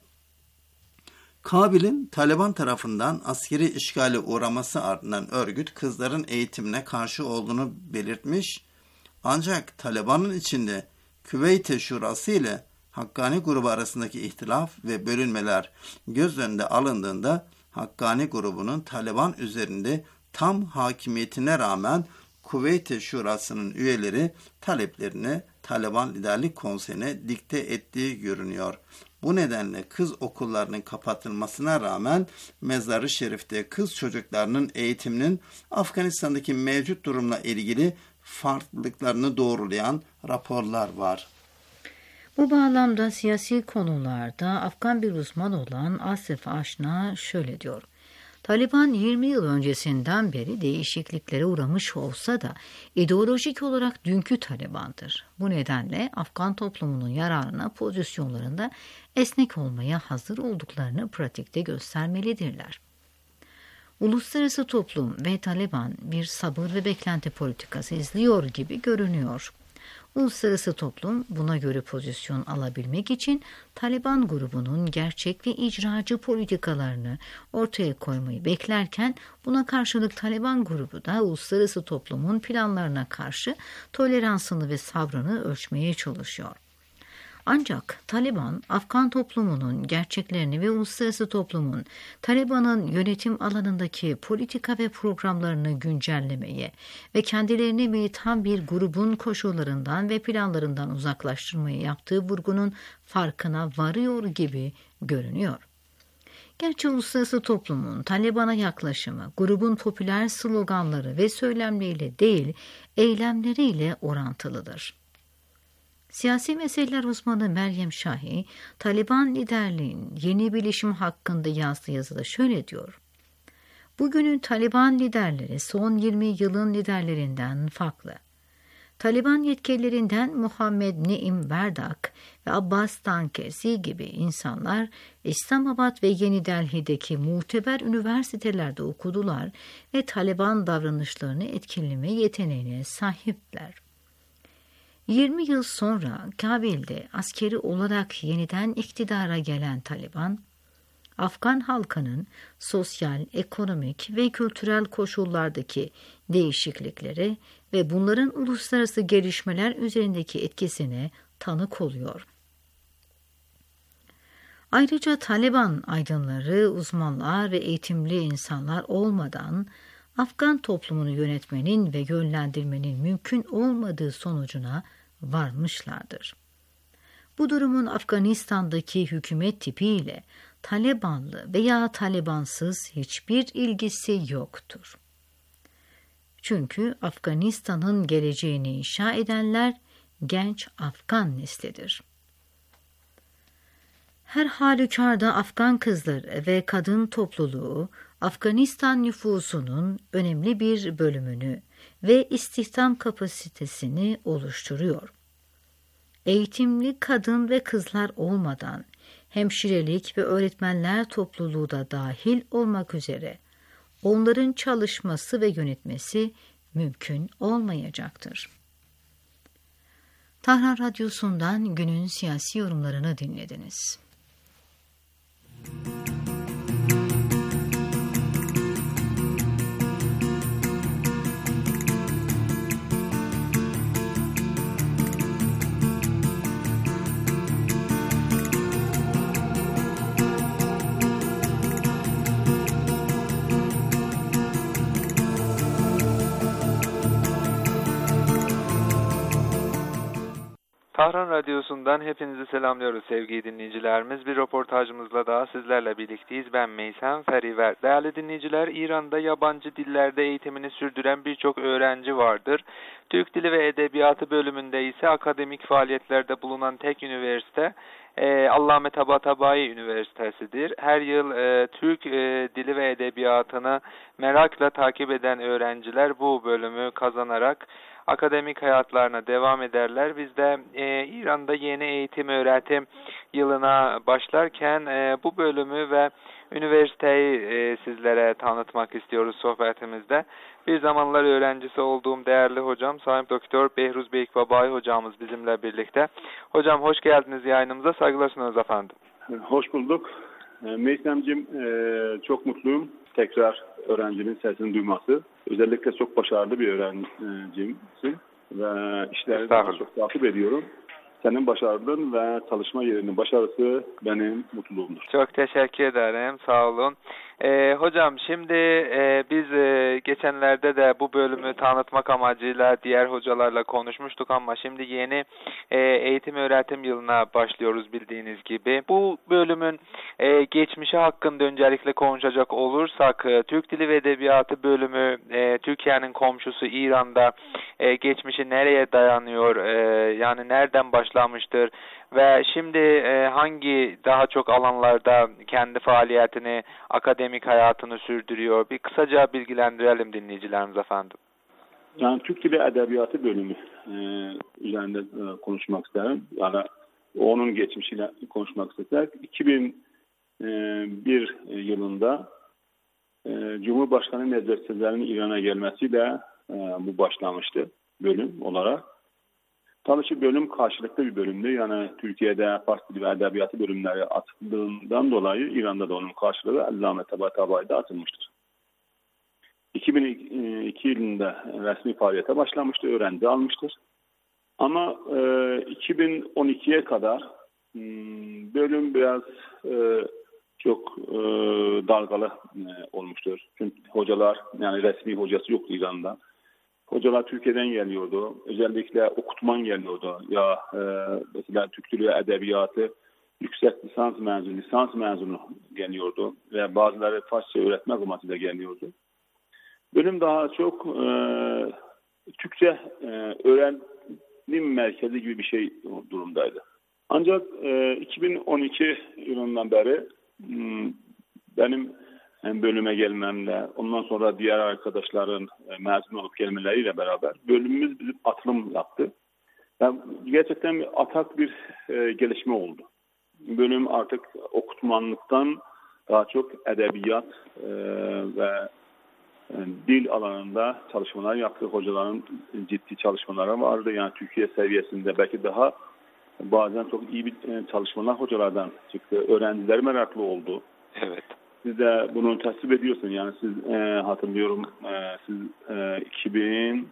Kabil'in Taliban tarafından askeri işgale uğraması ardından örgüt kızların eğitimine karşı olduğunu belirtmiş, ancak Taliban'ın içinde Küveyt Şurası ile Hakkani grubu arasındaki ihtilaf ve bölünmeler göz önünde alındığında Hakkani grubunun Taliban üzerinde tam hakimiyetine rağmen Küveyt Şurası'nın üyeleri taleplerini Taliban Liderlik Konseyi'ne dikte ettiği görünüyor. Bu nedenle kız okullarının kapatılmasına rağmen Mezar-ı Şerif'te kız çocuklarının eğitiminin Afganistan'daki mevcut durumla ilgili farklılıklarını doğrulayan raporlar var. Bu bağlamda siyasi konularda Afgan bir uzman olan Asif Aşna şöyle diyor. Taliban yirmi yıl öncesinden beri değişikliklere uğramış olsa da ideolojik olarak dünkü Taliban'dır. Bu nedenle Afgan toplumunun yararına pozisyonlarında esnek olmaya hazır olduklarını pratikte göstermelidirler. Uluslararası toplum ve Taliban bir sabır ve beklenti politikası izliyor gibi görünüyor. Uluslararası toplum buna göre pozisyon alabilmek için Taliban grubunun gerçek ve icracı politikalarını ortaya koymayı beklerken buna karşılık Taliban grubu da uluslararası toplumun planlarına karşı toleransını ve sabrını ölçmeye çalışıyor. Ancak Taliban, Afgan toplumunun gerçeklerini ve uluslararası toplumun Taliban'ın yönetim alanındaki politika ve programlarını güncellemeye ve kendilerini militan bir grubun koşullarından ve planlarından uzaklaştırmaya yaptığı vurgunun farkına varıyor gibi görünüyor. Gerçi uluslararası toplumun Taliban'a yaklaşımı, grubun popüler sloganları ve söylemleriyle değil, eylemleriyle orantılıdır. Siyasi meseleler uzmanı Meryem Şahi, Taliban liderliğinin yeni bilişim hakkında yazdığı yazıda şöyle diyor. Bugünün Taliban liderleri son yirmi yılın liderlerinden farklı. Taliban yetkililerinden Muhammed Neim Verdak ve Abbas Tankesi gibi insanlar İslamabad ve Yeni Delhi'deki muteber üniversitelerde okudular ve Taliban davranışlarını etkileme yeteneğine sahipler. yirmi yıl sonra Kabil'de askeri olarak yeniden iktidara gelen Taliban, Afgan halkının sosyal, ekonomik ve kültürel koşullardaki değişiklikleri ve bunların uluslararası gelişmeler üzerindeki etkisine tanık oluyor. Ayrıca Taliban aydınları, uzmanlar ve eğitimli insanlar olmadan Afgan toplumunu yönetmenin ve yönlendirmenin mümkün olmadığı sonucuna varmışlardır. Bu durumun Afganistan'daki hükümet tipiyle Talibanlı veya Talibansız hiçbir ilgisi yoktur. Çünkü Afganistan'ın geleceğini inşa edenler genç Afgan neslidir. Her halükarda Afgan kızları ve kadın topluluğu Afganistan nüfusunun önemli bir bölümünü ve istihdam kapasitesini oluşturuyor. Eğitimli kadın ve kızlar olmadan hemşirelik ve öğretmenler topluluğu da dahil olmak üzere onların çalışması ve yönetmesi mümkün olmayacaktır. Tahran Radyosu'ndan günün siyasi yorumlarını dinlediniz. Tahran Radyosu'ndan hepinizi selamlıyoruz sevgili dinleyicilerimiz. Bir röportajımızla daha sizlerle birlikteyiz. Ben Meysem Feriver. Değerli dinleyiciler, İran'da yabancı dillerde eğitimini sürdüren birçok öğrenci vardır. Türk Dili ve Edebiyatı bölümünde ise akademik faaliyetlerde bulunan tek üniversite e, Allame Tabatabai Üniversitesi'dir. Her yıl e, Türk e, Dili ve Edebiyatını merakla takip eden öğrenciler bu bölümü kazanarak akademik hayatlarına devam ederler. Biz de e, İran'da yeni eğitim öğretim yılına başlarken e, bu bölümü ve üniversiteyi e, sizlere tanıtmak istiyoruz sohbetimizde. Bir zamanlar öğrencisi olduğum değerli hocam Sayın Doktor Behruz Beykbabay hocamız bizimle birlikte. Hocam hoş geldiniz yayınımıza. Saygılar sunuyoruz efendim. Hoş bulduk. Meysemciğim çok mutluyum. Tekrar öğrencinin sesini duyması. Özellikle çok başarılı bir öğrencimsin ve işleri daha çok takip ediyorum. Senin başarılığın ve çalışma yerinin başarısı benim mutluluğumdur. Çok teşekkür ederim. Sağ olun. Ee, hocam şimdi e, biz e, geçenlerde de bu bölümü tanıtmak amacıyla diğer hocalarla konuşmuştuk ama şimdi yeni e, eğitim öğretim yılına başlıyoruz bildiğiniz gibi. Bu bölümün e, geçmişi hakkında öncelikle konuşacak olursak e, Türk Dili ve Edebiyatı bölümü e, Türkiye'nin komşusu İran'da e, geçmişi nereye dayanıyor? E, yani nereden başlamıştır? Ve şimdi e, hangi daha çok alanlarda kendi faaliyetini, akademik hayatını sürdürüyor? Bir kısaca bilgilendirelim dinleyicilerimiz efendim. Yani Türk Dili Edebiyatı bölümü e, üzerinde e, konuşmak isterim. Yani onun geçmişiyle konuşmak istersek iki bin bir yılında e, Cumhurbaşkanı medreselerinin İran'a gelmesiyle e, bu başlamıştı bölüm olarak. Tabii ki bölüm karşılıklı bir bölümdü. Yani Türkiye'de Fars Dili ve Edebiyatı bölümleri atıldığından dolayı İran'da da onun karşılığı Allame Tabatabai'de atılmıştır. iki bin iki yılında resmi faaliyete başlamıştı, öğrenci almıştır. Ama e, iki bin on ikiye kadar hmm, bölüm biraz e, çok e, dalgalı e, olmuştur. Çünkü hocalar, yani resmi hocası yok İran'da. Hocalar Türkiye'den geliyordu. Özellikle okutman geliyordu. Ya e, mesela Türk Dili ve Edebiyatı yüksek lisans mezunu, lisans mezunu geliyordu. Ve bazıları Farsça öğretmek amacıyla geliyordu. Bölüm daha çok e, Türkçe e, öğrenim merkezi gibi bir şey durumdaydı. Ancak e, iki bin on iki yılından beri m, benim hem bölüme gelmemle, ondan sonra diğer arkadaşların mezun olup gelmeleriyle beraber bölümümüz bizim atılım yaptı. Yani gerçekten bir atak bir e, gelişme oldu. Bölüm artık okutmanlıktan daha çok edebiyat e, ve e, dil alanında çalışmalar yaptı. Hocaların ciddi çalışmaları vardı. Yani Türkiye seviyesinde belki daha bazen çok iyi bir e, çalışmalar hocalardan çıktı. Öğrenciler meraklı oldu. Evet. Siz de bunu tasvip ediyorsun. Yani siz e, hatırlıyorum e, siz e, iki bin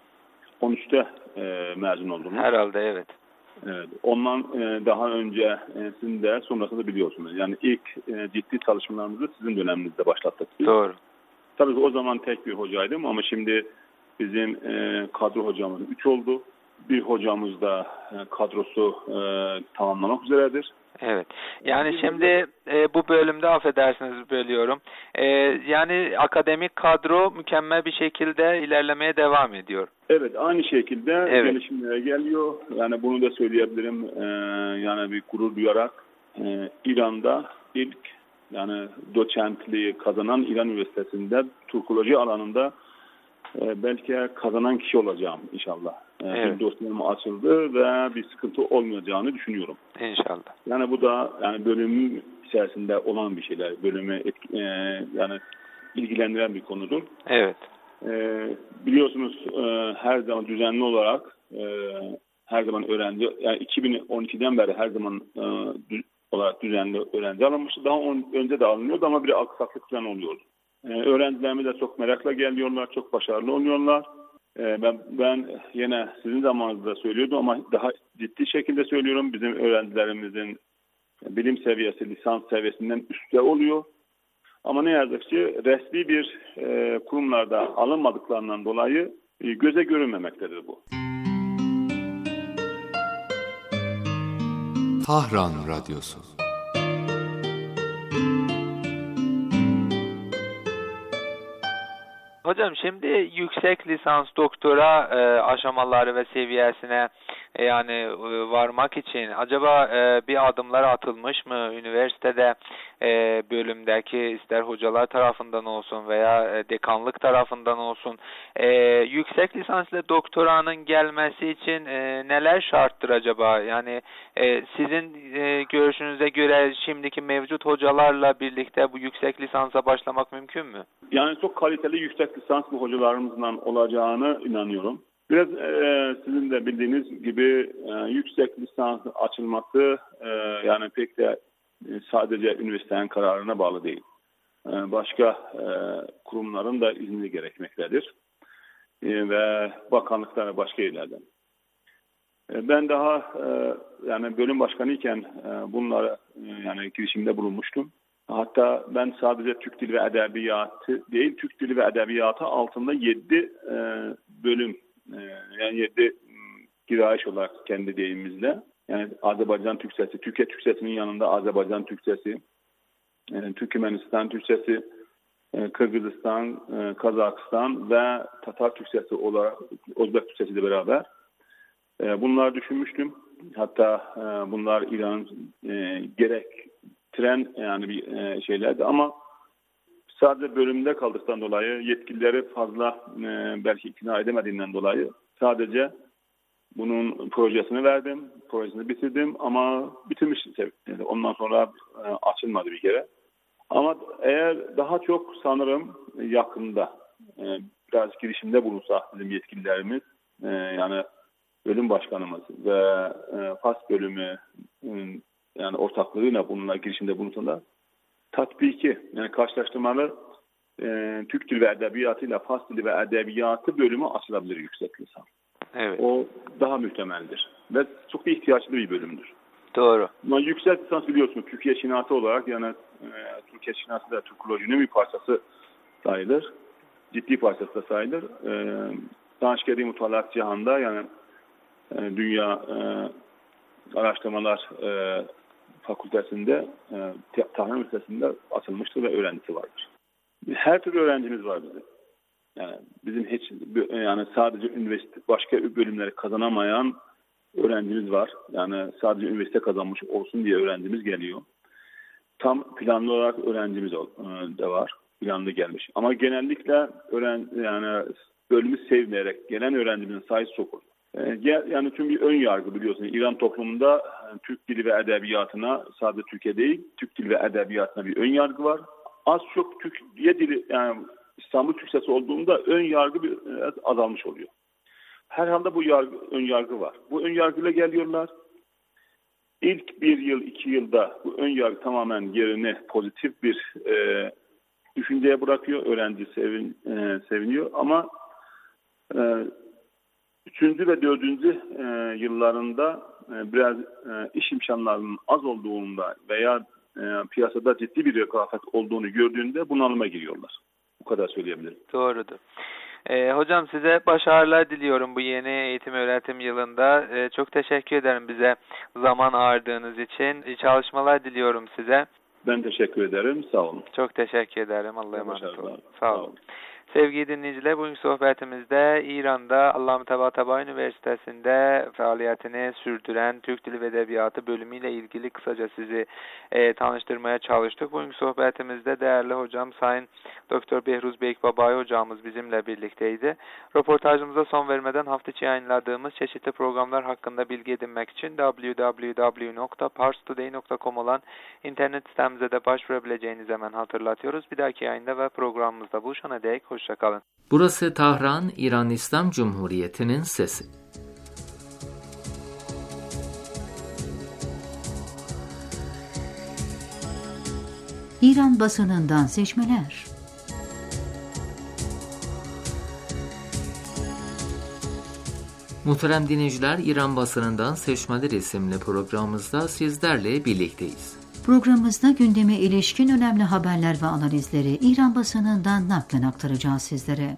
on üçte e, mezun oldunuz. Herhalde evet. Evet. Ondan e, daha önce e, sizin de sonrasında biliyorsunuz. Yani ilk e, ciddi çalışmalarımızı sizin döneminizde başlattık. Biz. Doğru. Tabii ki o zaman tek bir hocaydım ama şimdi bizim e, kadro hocamız üç oldu. Bir hocamız da e, kadrosu e, tamamlamak üzeredir. Evet. Yani şimdi e, bu bölümde affedersiniz bölüyorum. E, yani akademik kadro mükemmel bir şekilde ilerlemeye devam ediyor. Evet, aynı şekilde evet. gelişimlere geliyor. Yani bunu da söyleyebilirim. E, yani bir gurur duyarak e, İran'da ilk yani doçentliği kazanan İran Üniversitesi'nde Türkoloji alanında e, belki kazanan kişi olacağım inşallah. Evet. Bir dosyam açıldı ve bir sıkıntı olmayacağını düşünüyorum. İnşallah. Yani bu da yani bölümün içerisinde olan bir şeyler. Bölümü etki, e, yani ilgilendiren bir konudur. Evet. E, biliyorsunuz e, her zaman düzenli olarak e, her zaman öğrenci yani iki bin on ikiden beri her zaman e, dü, olarak düzenli öğrenci alınmıştı. Daha on, önce de alınıyordu ama bir aksaklık falan oluyordu. E, öğrencilerimiz de çok merakla geliyorlar, çok başarılı oluyorlar. Ben, ben yine sizin zamanınızda söylüyordum ama daha ciddi şekilde söylüyorum. Bizim öğrencilerimizin bilim seviyesi, lisans seviyesinden üstte oluyor. Ama ne yazık ki resmi bir e, kurumlarda alınmadıklarından dolayı e, göze görünmemektedir bu. Tahran Radyosu. Hocam şimdi yüksek lisans doktora e, aşamaları ve seviyesine e, yani e, varmak için acaba e, bir adımlar atılmış mı üniversitede e, bölümdeki ister hocalar tarafından olsun veya e, dekanlık tarafından olsun e, yüksek lisans ile doktoranın gelmesi için e, neler şarttır acaba? Yani e, sizin e, görüşünüze göre şimdiki mevcut hocalarla birlikte bu yüksek lisansa başlamak mümkün mü? Yani çok kaliteli yüksek lisanslı hocalarımızla olacağını inanıyorum. Biraz e, sizin de bildiğiniz gibi e, yüksek lisans açılması e, yani pek de e, sadece üniversitenin kararına bağlı değil. E, başka e, kurumların da izni gerekmektedir. E, ve bakanlıklar ve başka yerlerden. E, ben daha e, yani bölüm başkanı iken e, bunlara e, yani girişimde bulunmuştum. Hatta ben sadece Türk Dili ve Edebiyatı değil, Türk Dili ve Edebiyatı altında yedi e, bölüm, e, yani yedi girayiş olarak kendi deyimimizle, yani Azerbaycan Türkçesi, Türkiye Türkçesi'nin yanında Azerbaycan Türkçesi, e, Türkmenistan Türkçesi, e, Kırgızistan, e, Kazakistan ve Tatar Türkçesi olarak Özbek Türkçesi ile beraber e, bunları düşünmüştüm. Hatta e, bunlar İran'ın e, gerek tren yani bir e, şeylerdi ama sadece bölümde kaldıktan dolayı yetkilileri fazla e, belki ikna edemediğinden dolayı sadece bunun projesini verdim, projesini bitirdim ama bitirmiş yani ondan sonra e, açılmadı bir kere. Ama eğer daha çok sanırım yakında e, biraz girişimde bulunsa bizim yetkililerimiz e, yani bölüm başkanımız ve e, Fas bölümü e, yani ortaklığıyla bununla girişimde bulunsunlar. Tatbiki, yani karşılaştırmalı e, Türk Dili ve Edebiyatı ile Fas Dili ve Edebiyatı bölümü açılabilir yüksek lisans. Evet. O daha muhtemeldir. Ve çok da ihtiyaçlı bir bölümdür. Doğru. Ama yüksek lisans biliyorsunuz Türkiye şinası olarak yani e, Türkiye şinası da Türkolojinin bir parçası sayılır. Ciddi parçası da sayılır. E, Danışkeri Mutalat Cihan'da yani e, dünya e, araştırmalar e, fakültesinde, e, Tahran Üniversitesi'nde açılmıştır ve öğrencisi vardır. Her türlü öğrencimiz var bizim. Yani bizim hiç yani sadece üniversite başka bölümleri kazanamayan öğrencimiz var. Yani sadece üniversite kazanmış olsun diye öğrencimiz geliyor. Tam planlı olarak öğrencimiz de var. Planlı gelmiş. Ama genellikle öğren yani bölümü sevmeyerek gelen öğrencimizin sayısı çok olur. Yani tüm bir ön yargı biliyorsunuz. İran toplumunda Türk Dili ve Edebiyatına sadece Türkiye değil, Türk Dili ve Edebiyatına bir ön yargı var. Az çok Türkiye dili yani İstanbul Türkçesi olduğunda ön yargı bir azalmış oluyor. Herhalde bu yargı, ön yargı var. Bu ön yargıyla geliyorlar. İlk bir yıl, iki yılda bu ön yargı tamamen yerini pozitif bir e, düşünceye bırakıyor. Öğrenci sevin, e, seviniyor ama e, üçüncü ve dördüncü e, yıllarında e, biraz e, iş imkanlarının az olduğunda veya e, piyasada ciddi bir rekabet olduğunu gördüğünde bunalıma giriyorlar. Bu kadar söyleyebilirim. Doğrudur. Ee, hocam size başarılar diliyorum bu yeni eğitim öğretim yılında. Ee, çok teşekkür ederim bize zaman ayırdığınız için. İyi çalışmalar diliyorum size. Ben teşekkür ederim. Sağ olun. Çok teşekkür ederim. Allah'a emanet olun. Sağ olun. Sağ olun. Sevgili dinleyiciler, bugünkü sohbetimizde İran'da Allame Tabatabai Üniversitesi'nde faaliyetini sürdüren Türk Dili ve Edebiyatı bölümüyle ilgili kısaca sizi e, tanıştırmaya çalıştık. Bugünkü sohbetimizde değerli hocam Sayın Doktor Behruz Beykbabai hocamız bizimle birlikteydi. Röportajımıza son vermeden hafta içi yayınladığımız çeşitli programlar hakkında bilgi edinmek için double-u double-u double-u nokta pars today nokta com olan internet sitemize de başvurabileceğinizi hemen hatırlatıyoruz. Bir dahaki yayında ve programımızda buluşana dek hoşçakalın. Burası Tahran, İran İslam Cumhuriyeti'nin sesi. İran basınından seçmeler. Muhterem dinleyiciler, İran basınından seçmeler isimli programımızda sizlerle birlikteyiz. Programımızda gündeme ilişkin önemli haberler ve analizleri İran basınından naklen aktaracağız sizlere.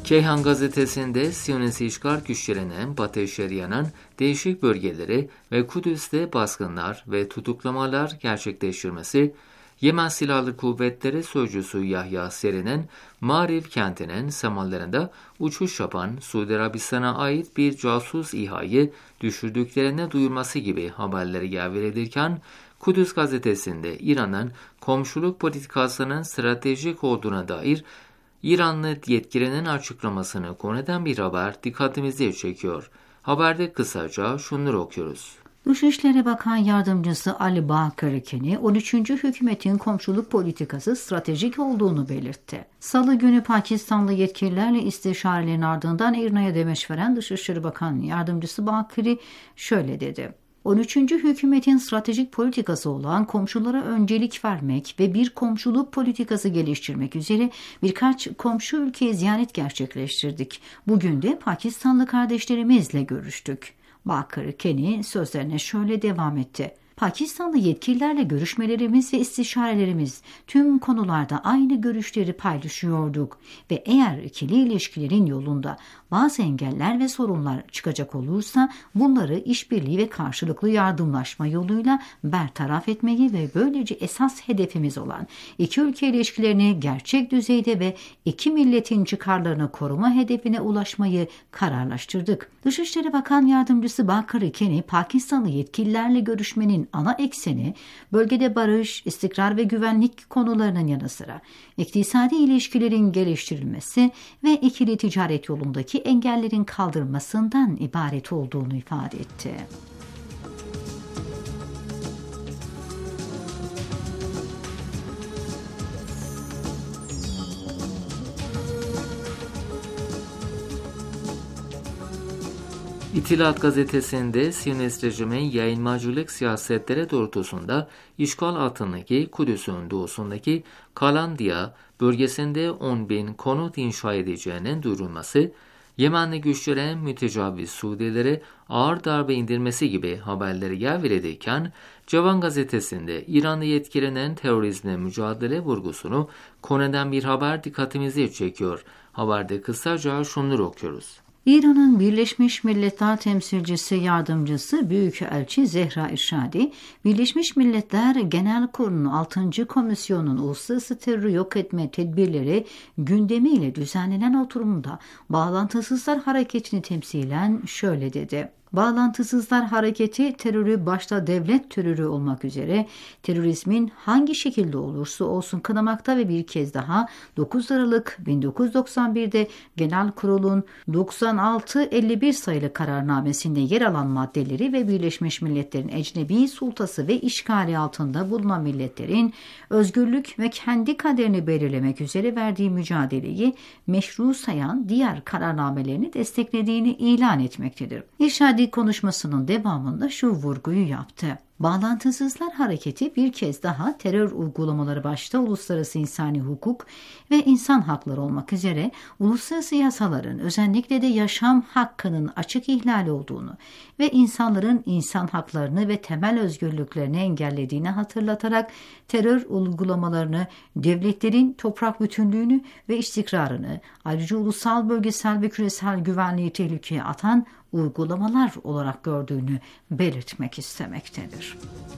Keyhan gazetesinde Siyonist işgal güçlerinin Batı Şeria'nın değişik bölgeleri ve Kudüs'te baskınlar ve tutuklamalar gerçekleştirmesi, Yemen Silahlı Kuvvetleri Sözcüsü Yahya Seri'nin Marif kentinin semallarında uçuş yapan Suudi Arabistan'a ait bir casus İHA'yı düşürdüklerine duyurması gibi haberleri yer verilirken, Kudüs gazetesinde İran'ın komşuluk politikasının stratejik olduğuna dair İranlı yetkilinin açıklamasını konu eden bir haber dikkatimizi çekiyor. Haberde kısaca şunları okuyoruz. Dışişleri Bakan Yardımcısı Ali Bakır Keni, on üçüncü hükümetin komşuluk politikası stratejik olduğunu belirtti. Salı günü Pakistanlı yetkililerle istişarelerin ardından İran'a demeç veren Dışişleri Bakan Yardımcısı Bakır'ı şöyle dedi. on üçüncü hükümetin stratejik politikası olan komşulara öncelik vermek ve bir komşuluk politikası geliştirmek üzere birkaç komşu ülkeye ziyaret gerçekleştirdik. Bugün de Pakistanlı kardeşlerimizle görüştük. Bakır Keni sözlerine şöyle devam etti. Pakistanlı yetkililerle görüşmelerimiz ve istişarelerimiz tüm konularda aynı görüşleri paylaşıyorduk ve eğer ikili ilişkilerin yolunda bazı engeller ve sorunlar çıkacak olursa bunları işbirliği ve karşılıklı yardımlaşma yoluyla bertaraf etmeyi ve böylece esas hedefimiz olan iki ülke ilişkilerini gerçek düzeyde ve iki milletin çıkarlarını koruma hedefine ulaşmayı kararlaştırdık. Dışişleri Bakan Yardımcısı Bakır Keni, Pakistanlı yetkililerle görüşmenin ana ekseni bölgede barış, istikrar ve güvenlik konularının yanı sıra iktisadi ilişkilerin geliştirilmesi ve ikili ticaret yolundaki engellerin kaldırılmasından ibaret olduğunu ifade etti. İttihat gazetesinde Siyonist rejimin yayılmacılık siyasetleri doğrultusunda işgal altındaki Kudüs'ün doğusundaki Kalandiya bölgesinde on bin konut inşa edeceğinin duyurulması, Yemenli güçlerin mütecavviz Suudilere ağır darbe indirmesi gibi haberleri yer verilirken, Cevan gazetesinde İranlı yetkilinin terörizmle mücadele vurgusunu konu eden bir haber dikkatimizi çekiyor. Haberde kısaca şunları okuyoruz. İran'ın Birleşmiş Milletler Temsilcisi Yardımcısı Büyükelçi Zehra İrşadi, Birleşmiş Milletler Genel Kurulu'nun altıncı Komisyonu'nun uluslararası terörü yok etme tedbirleri gündemiyle düzenlenen oturumda Bağlantısızlar Hareketi'ni temsilen şöyle dedi. Bağlantısızlar Hareketi terörü başta devlet terörü olmak üzere terörizmin hangi şekilde olursa olsun kınamakta ve bir kez daha dokuz Aralık bin dokuz yüz doksan bir'de Genel Kurul'un doksan altı elli bir sayılı kararnamesinde yer alan maddeleri ve Birleşmiş Milletler'in ecnebi sultası ve işgali altında bulunan milletlerin özgürlük ve kendi kaderini belirlemek üzere verdiği mücadeleyi meşru sayan diğer kararnamelerini desteklediğini ilan etmektedir. İrşadi konuşmasının devamında şu vurguyu yaptı. Bağlantısızlar Hareketi bir kez daha terör uygulamaları başta uluslararası insani hukuk ve insan hakları olmak üzere uluslararası yasaların özellikle de yaşam hakkının açık ihlal olduğunu ve insanların insan haklarını ve temel özgürlüklerini engellediğini hatırlatarak terör uygulamalarını devletlerin toprak bütünlüğünü ve istikrarını ayrıca ulusal, bölgesel ve küresel güvenliği tehlikeye atan uygulamalar olarak gördüğünü belirtmek istemektedir.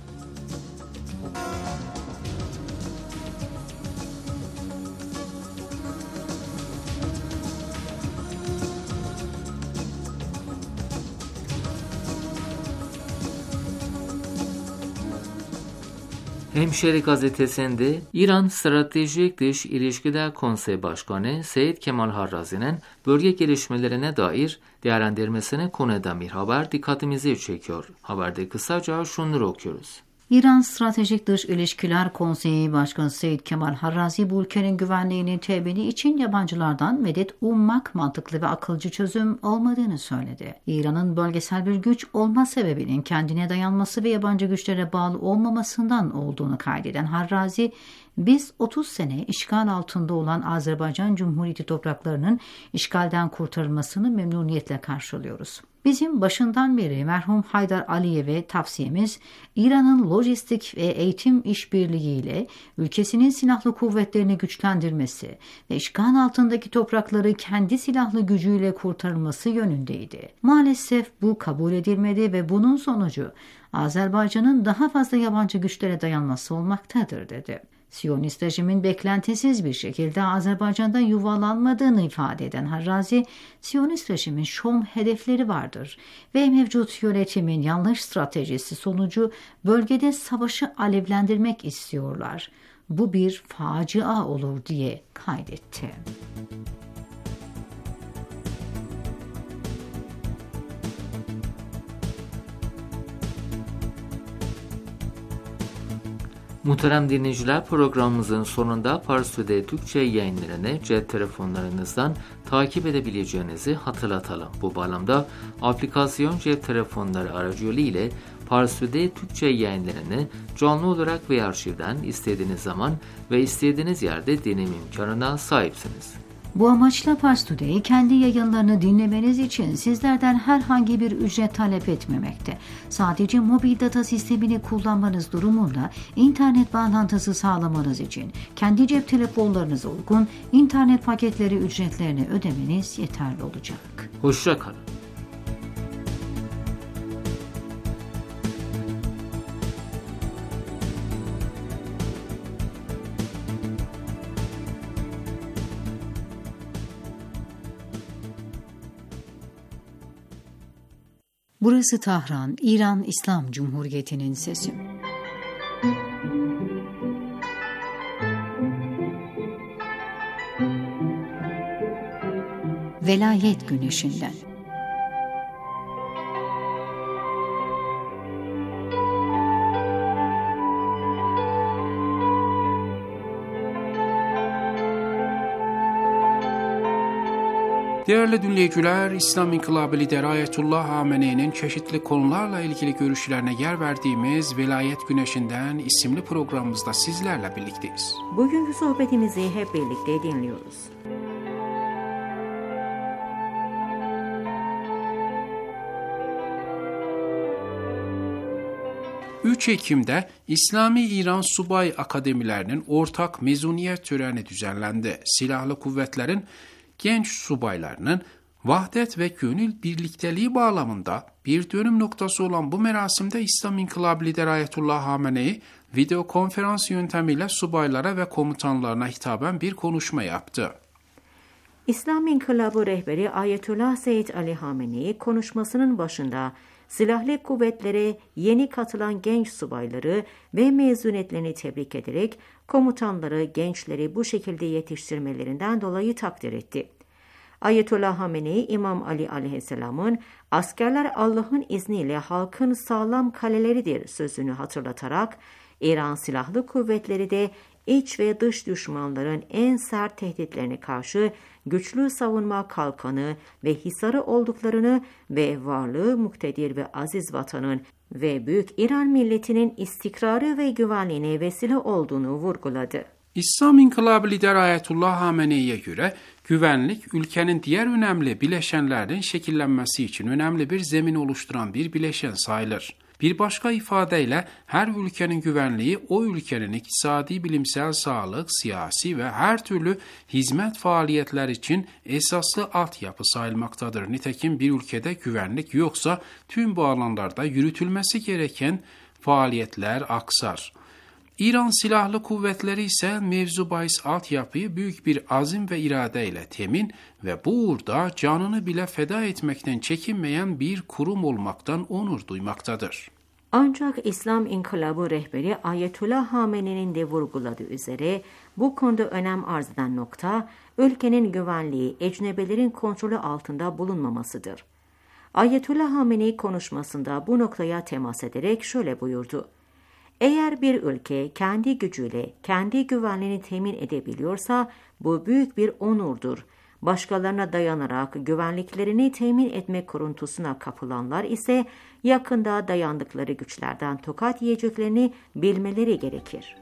Hemşeri gazetesinde İran Stratejik Dış İlişkiler Konseyi Başkanı Seyit Kemal Harrazi'nin bölge gelişmelerine dair değerlendirmesine konu eden bir haber dikkatimizi çekiyor. Haberde kısaca şunları okuyoruz. İran Stratejik Dış İlişkiler Konseyi Başkanı Seyit Kemal Harrazi bu ülkenin güvenliğinin temeli için yabancılardan medet ummak mantıklı ve akılcı çözüm olmadığını söyledi. İran'ın bölgesel bir güç olma sebebinin kendine dayanması ve yabancı güçlere bağlı olmamasından olduğunu kaydeden Harrazi, biz otuz sene işgal altında olan Azerbaycan Cumhuriyeti topraklarının işgalden kurtarılmasını memnuniyetle karşılıyoruz. Bizim başından beri merhum Haydar Aliyev'e tavsiyemiz, İran'ın lojistik ve eğitim işbirliğiyle ülkesinin silahlı kuvvetlerini güçlendirmesi ve işgal altındaki toprakları kendi silahlı gücüyle kurtarılması yönündeydi. Maalesef bu kabul edilmedi ve bunun sonucu Azerbaycan'ın daha fazla yabancı güçlere dayanması olmaktadır dedi. Siyonist rejimin beklentisiz bir şekilde Azerbaycan'da yuvalanmadığını ifade eden Harrazi, Siyonist rejimin şom hedefleri vardır ve mevcut yönetimin yanlış stratejisi sonucu bölgede savaşı alevlendirmek istiyorlar. Bu bir facia olur diye kaydetti. Muhterem dinleyiciler, programımızın sonunda Pars Today Türkçe yayınlarını cep telefonlarınızdan takip edebileceğinizi hatırlatalım. Bu bağlamda aplikasyon cep telefonları aracılığıyla ile Pars Today Türkçe yayınlarını canlı olarak ve arşivden istediğiniz zaman ve istediğiniz yerde dinleme imkanına sahipsiniz. Bu amaçla Pars Today kendi yayınlarını dinlemeniz için sizlerden herhangi bir ücret talep etmemekte. Sadece mobil data sistemini kullanmanız durumunda internet bağlantısı sağlamanız için kendi cep telefonlarınıza uygun internet paketleri ücretlerini ödemeniz yeterli olacak. Hoşça kalın. Burası Tahran, İran İslam Cumhuriyeti'nin sesi. Velayet Güneşinden. Değerli dinleyiciler, İslam İnkılabı lideri Ayetullah Hamene'nin çeşitli konularla ilgili görüşlerine yer verdiğimiz Velayet Güneşinden isimli programımızda sizlerle birlikteyiz. Bugünkü sohbetimizi hep birlikte dinliyoruz. üç Ekim'de İslami İran Subay Akademilerinin ortak mezuniyet töreni düzenlendi. Silahlı kuvvetlerin genç subaylarının vahdet ve gönül birlikteliği bağlamında bir dönüm noktası olan bu merasimde İslam İnkılabı lideri Ayetullah Hamenei video konferans yöntemiyle subaylara ve komutanlarına hitaben bir konuşma yaptı. İslam İnkılabı rehberi Ayetullah Seyyid Ali Hamenei konuşmasının başında silahlı kuvvetlere yeni katılan genç subayları ve mezuniyetlerini tebrik ederek komutanları gençleri bu şekilde yetiştirmelerinden dolayı takdir etti. Ayetullah Hamenei, İmam Ali aleyhisselamın askerler Allah'ın izniyle halkın sağlam kaleleridir sözünü hatırlatarak İran Silahlı Kuvvetleri de iç ve dış düşmanların en sert tehditlerine karşı güçlü savunma kalkanı ve hisarı olduklarını ve varlığı muktedir ve aziz vatanın ve büyük İran milletinin istikrarı ve güvenliğine vesile olduğunu vurguladı. İslam İnkılabı lideri Ayetullah Hamenei'ye göre güvenlik ülkenin diğer önemli bileşenlerin şekillenmesi için önemli bir zemin oluşturan bir bileşen sayılır. Bir başka ifadeyle her ülkenin güvenliği o ülkenin iktisadi, bilimsel, sağlık, siyasi ve her türlü hizmet faaliyetler için esaslı altyapı sayılmaktadır. Nitekim bir ülkede güvenlik yoksa tüm bu alanlarda yürütülmesi gereken faaliyetler aksar. İran Silahlı Kuvvetleri ise mevzu bahis altyapıyı büyük bir azim ve iradeyle temin ve bu uğurda canını bile feda etmekten çekinmeyen bir kurum olmaktan onur duymaktadır. Ancak İslam İnkılabı rehberi Ayetullah Hamene'nin de vurguladığı üzere bu konuda önem arz eden nokta ülkenin güvenliği ecnebilerin kontrolü altında bulunmamasıdır. Ayetullah Hamenei konuşmasında bu noktaya temas ederek şöyle buyurdu. Eğer bir ülke kendi gücüyle kendi güvenliğini temin edebiliyorsa bu büyük bir onurdur. Başkalarına dayanarak güvenliklerini temin etme kuruntusuna kapılanlar ise yakında dayandıkları güçlerden tokat yiyeceklerini bilmeleri gerekir.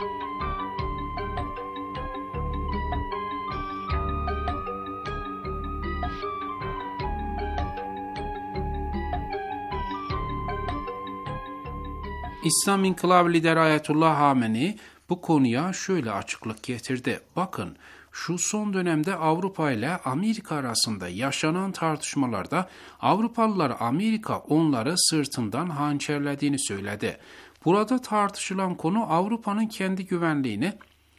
İslam İnkılabı lideri Ayetullah Hamenei bu konuya şöyle açıklık getirdi. Bakın, şu son dönemde Avrupa ile Amerika arasında yaşanan tartışmalarda Avrupalılar Amerika onları sırtından hançerlediğini söyledi. Burada tartışılan konu Avrupa'nın kendi güvenliğini,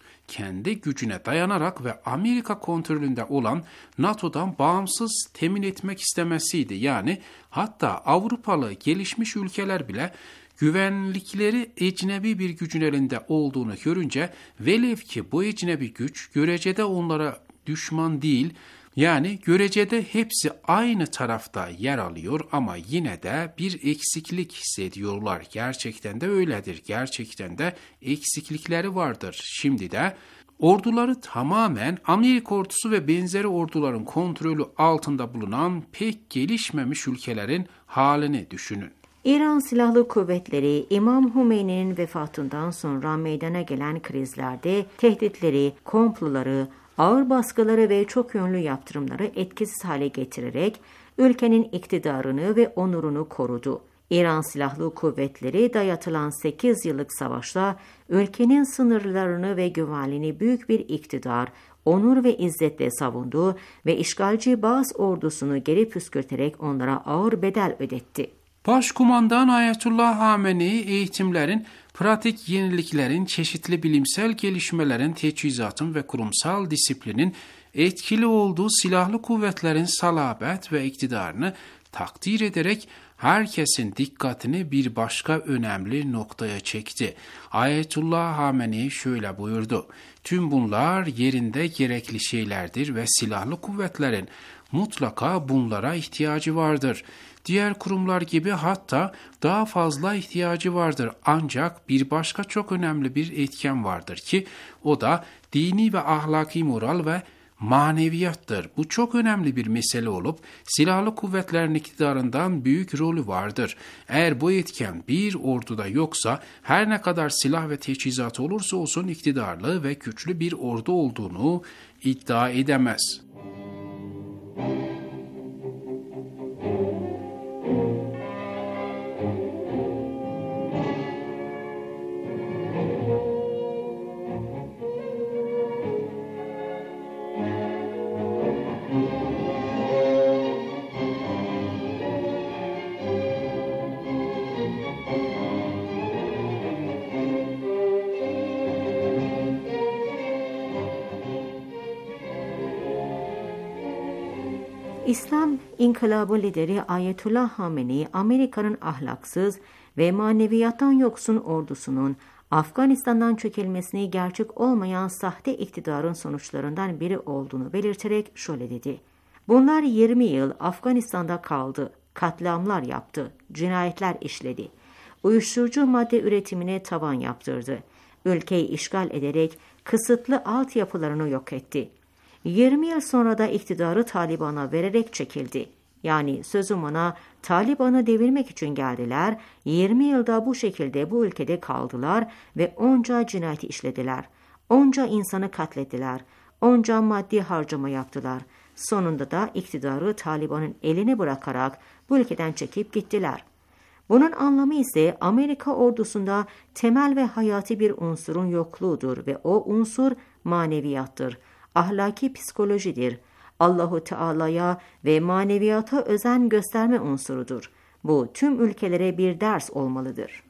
kendi gücüne dayanarak ve Amerika kontrolünde olan NATO'dan bağımsız temin etmek istemesiydi. Yani hatta Avrupalı gelişmiş ülkeler bile güvenlikleri ecnebi bir gücün elinde olduğunu görünce velev ki bu ecnebi güç görecede onlara düşman değil, yani görecede hepsi aynı tarafta yer alıyor ama yine de bir eksiklik hissediyorlar. Gerçekten de öyledir. Gerçekten de eksiklikleri vardır. Şimdi de orduları tamamen Amerika ordusu ve benzeri orduların kontrolü altında bulunan pek gelişmemiş ülkelerin halini düşünün. İran Silahlı Kuvvetleri, İmam Hümeyni'nin vefatından sonra meydana gelen krizlerde tehditleri, komploları, ağır baskıları ve çok yönlü yaptırımları etkisiz hale getirerek ülkenin iktidarını ve onurunu korudu. İran Silahlı Kuvvetleri dayatılan sekiz yıllık savaşta ülkenin sınırlarını ve güvenliğini büyük bir iktidar, onur ve izzetle savundu ve işgalci Baas ordusunu geri püskürterek onlara ağır bedel ödetti. Başkumandan Ayetullah Hamenei eğitimlerin, pratik yeniliklerin, çeşitli bilimsel gelişmelerin, teçhizatın ve kurumsal disiplinin etkili olduğu silahlı kuvvetlerin salabet ve iktidarını takdir ederek herkesin dikkatini bir başka önemli noktaya çekti. Ayetullah Hamenei şöyle buyurdu: "Tüm bunlar yerinde gerekli şeylerdir ve silahlı kuvvetlerin mutlaka bunlara ihtiyacı vardır. Diğer kurumlar gibi hatta daha fazla ihtiyacı vardır. Ancak bir başka çok önemli bir etken vardır ki o da dini ve ahlaki moral ve maneviyattır. Bu çok önemli bir mesele olup silahlı kuvvetlerin iktidarından büyük rolü vardır. Eğer bu etken bir orduda yoksa her ne kadar silah ve teçhizat olursa olsun iktidarlı ve güçlü bir ordu olduğunu iddia edemez." İslam İnkılabı lideri Ayetullah Hamenei, Amerika'nın ahlaksız ve maneviyattan yoksun ordusunun Afganistan'dan çekilmesini gerçek olmayan sahte iktidarın sonuçlarından biri olduğunu belirterek şöyle dedi: "Bunlar yirmi yıl Afganistan'da kaldı, katliamlar yaptı, cinayetler işledi, uyuşturucu madde üretimine tavan yaptırdı, ülkeyi işgal ederek kısıtlı altyapılarını yok etti. yirmi yıl sonra da iktidarı Taliban'a vererek çekildi. Yani sözüm ona Taliban'ı devirmek için geldiler, yirmi yılda bu şekilde bu ülkede kaldılar ve onca cinayeti işlediler. Onca insanı katlettiler, onca maddi harcama yaptılar. Sonunda da iktidarı Taliban'ın eline bırakarak bu ülkeden çekip gittiler. Bunun anlamı ise Amerika ordusunda temel ve hayati bir unsurun yokluğudur ve o unsur maneviyattır. Ahlaki psikolojidir. Allahu Teala'ya ve maneviyata özen gösterme unsurudur. Bu tüm ülkelere bir ders olmalıdır."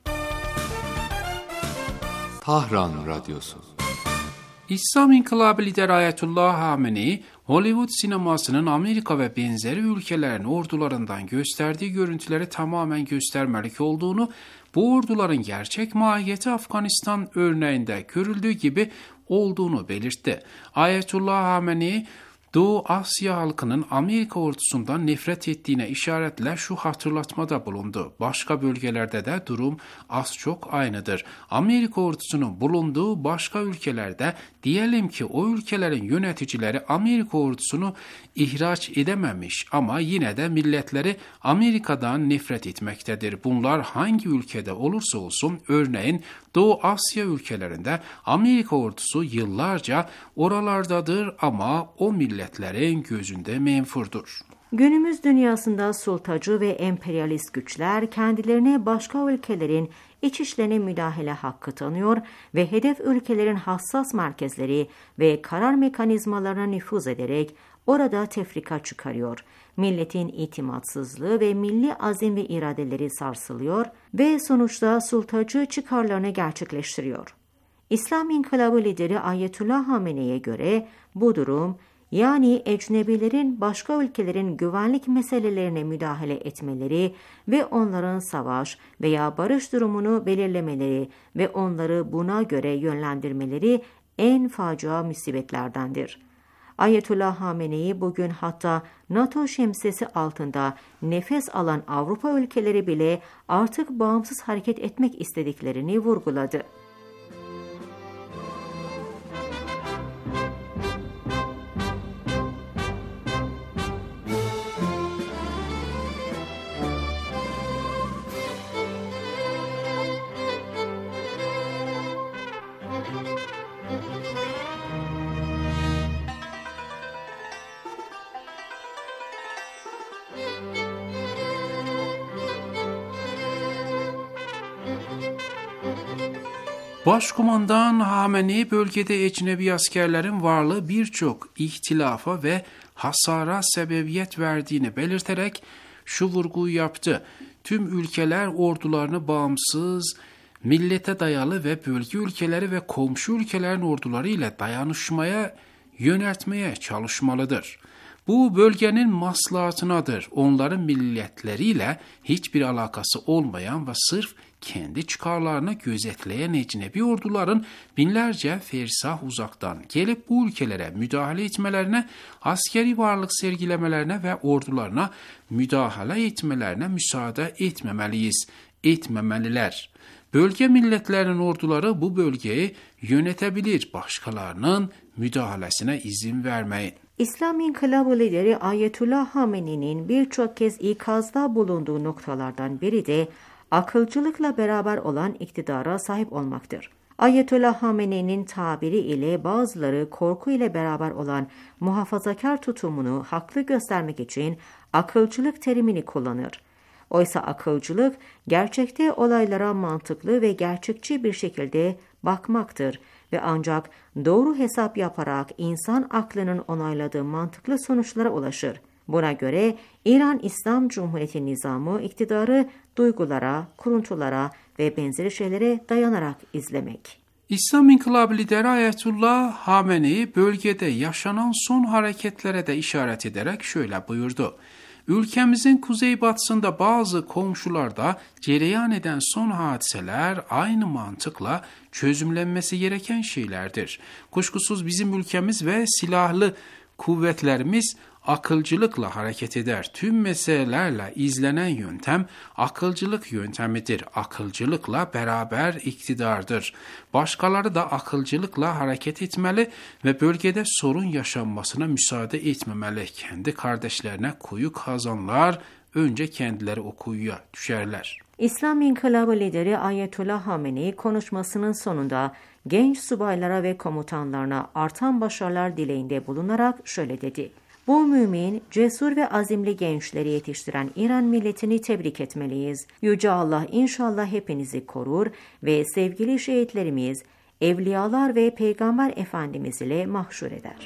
Tahran Radyosu. İslam İnkılabı lideri Ayetullah Hamenei, Hollywood sinemasının Amerika ve benzeri ülkelerin ordularından gösterdiği görüntüleri tamamen göstermelik olduğunu, bu orduların gerçek mahiyeti Afganistan örneğinde görüldüğü gibi olduğunu belirtti. Ayetullah Hamenei, Doğu Asya halkının Amerika ordusundan nefret ettiğine işaretle şu hatırlatmada bulundu. Başka bölgelerde de durum az çok aynıdır. Amerika ordusunun bulunduğu başka ülkelerde diyelim ki o ülkelerin yöneticileri Amerika ordusunu ihraç edememiş ama yine de milletleri Amerika'dan nefret etmektedir. Bunlar hangi ülkede olursa olsun, örneğin Doğu Asya ülkelerinde Amerika ordusu yıllarca oralardadır ama o milletlerin gözünde menfurdur. Günümüz dünyasında sultacı ve emperyalist güçler kendilerine başka ülkelerin iç işlerine müdahale hakkı tanıyor ve hedef ülkelerin hassas merkezleri ve karar mekanizmalarına nüfuz ederek orada tefrika çıkarıyor. Milletin itimatsızlığı ve milli azim ve iradeleri sarsılıyor ve sonuçta sultacı çıkarlarını gerçekleştiriyor. İslam İnkılabı lideri Ayetullah Hamene'ye göre bu durum, yani ecnebilerin başka ülkelerin güvenlik meselelerine müdahale etmeleri ve onların savaş veya barış durumunu belirlemeleri ve onları buna göre yönlendirmeleri en facia musibetlerdendir. Ayetullah Hamene'yi bugün hatta NATO şemsiyesi altında nefes alan Avrupa ülkeleri bile artık bağımsız hareket etmek istediklerini vurguladı. Başkumandan Hamenei bölgede ecnebi askerlerin varlığı birçok ihtilafa ve hasara sebebiyet verdiğini belirterek şu vurguyu yaptı. Tüm ülkeler ordularını bağımsız, millete dayalı ve bölge ülkeleri ve komşu ülkelerin orduları ile dayanışmaya yöneltmeye çalışmalıdır. Bu bölgenin maslahatınadır. Onların milletleriyle hiçbir alakası olmayan ve sırf kendi çıkarlarını gözetleyen ecnebi orduların binlerce fersah uzaktan gelip bu ülkelere müdahale etmelerine, askeri varlık sergilemelerine ve ordularına müdahale etmelerine müsaade etmemeliyiz, etmemeliler. Bölge milletlerinin orduları bu bölgeyi yönetebilir, başkalarının müdahalesine izin vermeyin. İslam İnkılabı lideri Ayetullah Hamene'nin birçok kez ikazda bulunduğu noktalardan biri de akılcılıkla beraber olan iktidara sahip olmaktır. Ayetullah Hamene'nin tabiri ile bazıları korku ile beraber olan muhafazakar tutumunu haklı göstermek için akılcılık terimini kullanır. Oysa akılcılık gerçekte olaylara mantıklı ve gerçekçi bir şekilde bakmaktır ve ancak doğru hesap yaparak insan aklının onayladığı mantıklı sonuçlara ulaşır. Buna göre İran İslam Cumhuriyeti nizamı iktidarı duygulara, kuruntulara ve benzeri şeylere dayanarak izlemek. İslam İnkılabı lideri Ayetullah Hamenei bölgede yaşanan son hareketlere de işaret ederek şöyle buyurdu. Ülkemizin kuzeybatısında bazı komşularda cereyan eden son hadiseler aynı mantıkla çözümlenmesi gereken şeylerdir. Kuşkusuz bizim ülkemiz ve silahlı kuvvetlerimiz akılcılıkla hareket eder. Tüm meselelerle izlenen yöntem akılcılık yöntemidir. Akılcılıkla beraber iktidardır. Başkaları da akılcılıkla hareket etmeli ve bölgede sorun yaşanmasına müsaade etmemeli. Kendi kardeşlerine kuyu kazanlar, önce kendileri o kuyuya düşerler. İslam İnkılabı lideri Ayetullah Hamenei konuşmasının sonunda genç subaylara ve komutanlarına artan başarılar dileğinde bulunarak şöyle dedi. Bu mümin, cesur ve azimli gençleri yetiştiren İran milletini tebrik etmeliyiz. Yüce Allah inşallah hepinizi korur ve sevgili şehitlerimiz, evliyalar ve Peygamber Efendimiz ile mahşur eder.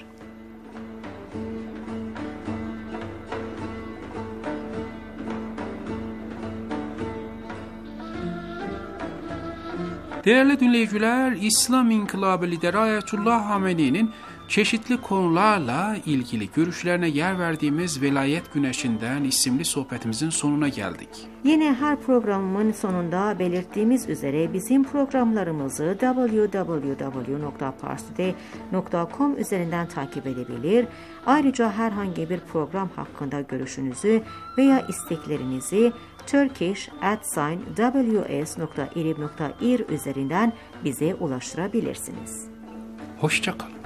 Değerli dinleyiciler, İslam İnkılabı lideri Ayetullah Hamenei'nin çeşitli konularla ilgili görüşlerine yer verdiğimiz Velayet Güneşi'nden isimli sohbetimizin sonuna geldik. Yine her programın sonunda belirttiğimiz üzere bizim programlarımızı double-u double-u double-u nokta parstoday nokta com üzerinden takip edebilir. Ayrıca herhangi bir program hakkında görüşünüzü veya isteklerinizi turkish at w s nokta irib nokta ir üzerinden bize ulaştırabilirsiniz. Hoşça kalın.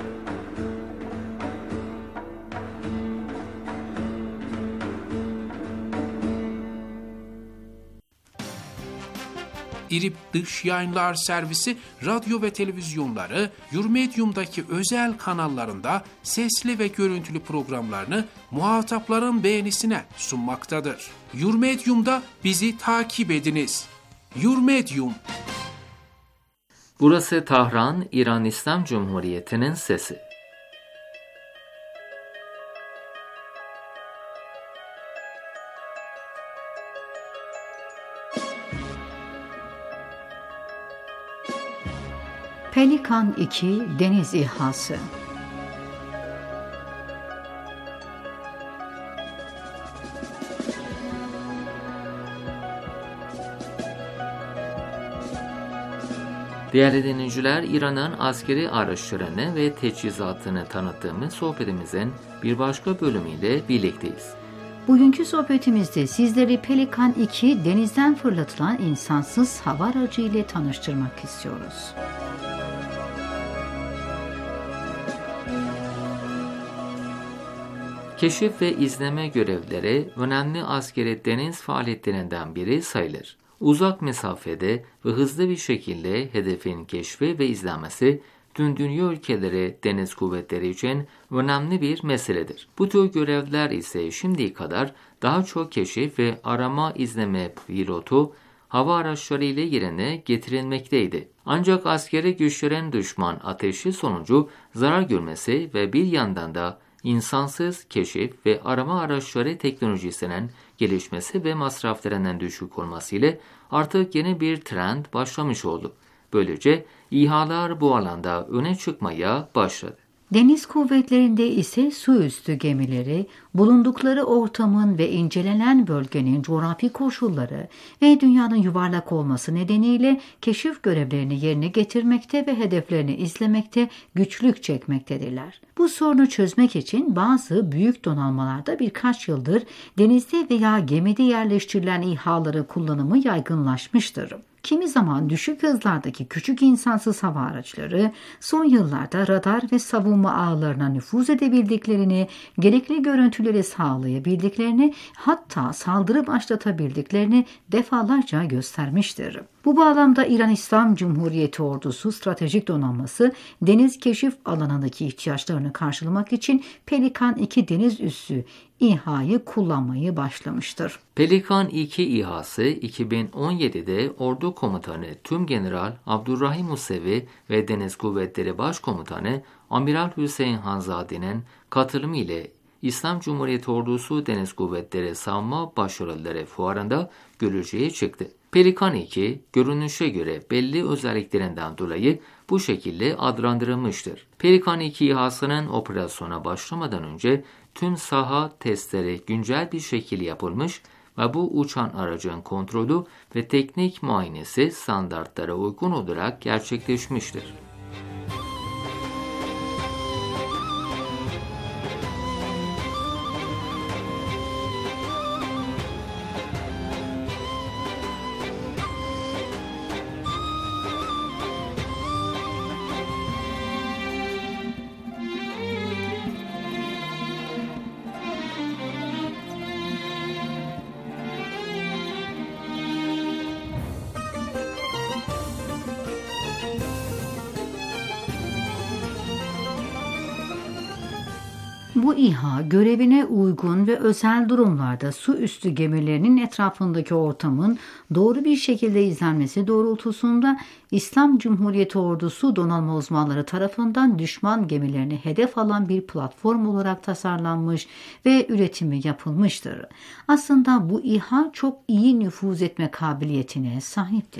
İrib Dış Yayınlar Servisi radyo ve televizyonları Yurmedium'daki özel kanallarında sesli ve görüntülü programlarını muhatapların beğenisine sunmaktadır. Yurmedium'da bizi takip ediniz. Yurmedium. Burası Tahran, İran İslam Cumhuriyeti'nin sesi. Pelikan iki Deniz İHA'sı. Değerli dinleyiciler, İran'ın askeri araçlarını ve teçhizatını tanıttığımız sohbetimizin bir başka bölümüyle birlikteyiz. Bugünkü sohbetimizde sizleri Pelikan iki denizden fırlatılan insansız hava aracı ile tanıştırmak istiyoruz. Keşif ve izleme görevleri önemli askeri deniz faaliyetlerinden biri sayılır. Uzak mesafede ve hızlı bir şekilde hedefin keşfi ve izlenmesi tüm dünya ülkeleri deniz kuvvetleri için önemli bir meseledir. Bu tür görevler ise şimdiye kadar daha çok keşif ve arama izleme pilotu hava araçları ile yerine getirilmekteydi. Ancak askeri güçlerin düşman ateşi sonucu zarar görmesi ve bir yandan da insansız keşif ve arama araçları teknolojisinin gelişmesi ve masraflarının düşük olmasıyla artık yeni bir trend başlamış oldu. Böylece İHA'lar bu alanda öne çıkmaya başladı. Deniz kuvvetlerinde ise su üstü gemileri, bulundukları ortamın ve incelenen bölgenin coğrafi koşulları ve dünyanın yuvarlak olması nedeniyle keşif görevlerini yerine getirmekte ve hedeflerini izlemekte güçlük çekmektedirler. Bu sorunu çözmek için bazı büyük donanmalarda birkaç yıldır denizde veya gemide yerleştirilen İHA'ları kullanımı yaygınlaşmıştır. Kimi zaman düşük hızlardaki küçük insansız hava araçları son yıllarda radar ve savunma ağlarına nüfuz edebildiklerini, gerekli görüntüleri sağlayabildiklerini, hatta saldırı başlatabildiklerini defalarca göstermiştir. Bu bağlamda İran İslam Cumhuriyeti Ordusu Stratejik Donanması deniz keşif alanındaki ihtiyaçlarını karşılamak için Pelikan iki deniz üssü İHA'yı kullanmayı başlamıştır. Pelikan iki İHA'sı iki bin on yedide Ordu Komutanı Tümgeneral Abdurrahim Musevi ve Deniz Kuvvetleri Başkomutanı Amiral Hüseyin Hanzade'nin katılımı ile İslam Cumhuriyeti Ordusu Deniz Kuvvetleri Savunma Başarıları Fuarı'nda görücüye çıktı. Pelikan iki, görünüşe göre belli özelliklerinden dolayı bu şekilde adlandırılmıştır. Pelikan iki İHA'sının operasyona başlamadan önce tüm saha testleri güncel bir şekilde yapılmış ve bu uçan aracın kontrolü ve teknik muayenesi standartlara uygun olarak gerçekleşmiştir. Bu İHA görevine uygun ve özel durumlarda su üstü gemilerinin etrafındaki ortamın doğru bir şekilde izlenmesi doğrultusunda İslam Cumhuriyeti Ordusu donanma uzmanları tarafından düşman gemilerini hedef alan bir platform olarak tasarlanmış ve üretimi yapılmıştır. Aslında bu İHA çok iyi nüfuz etme kabiliyetine sahiptir.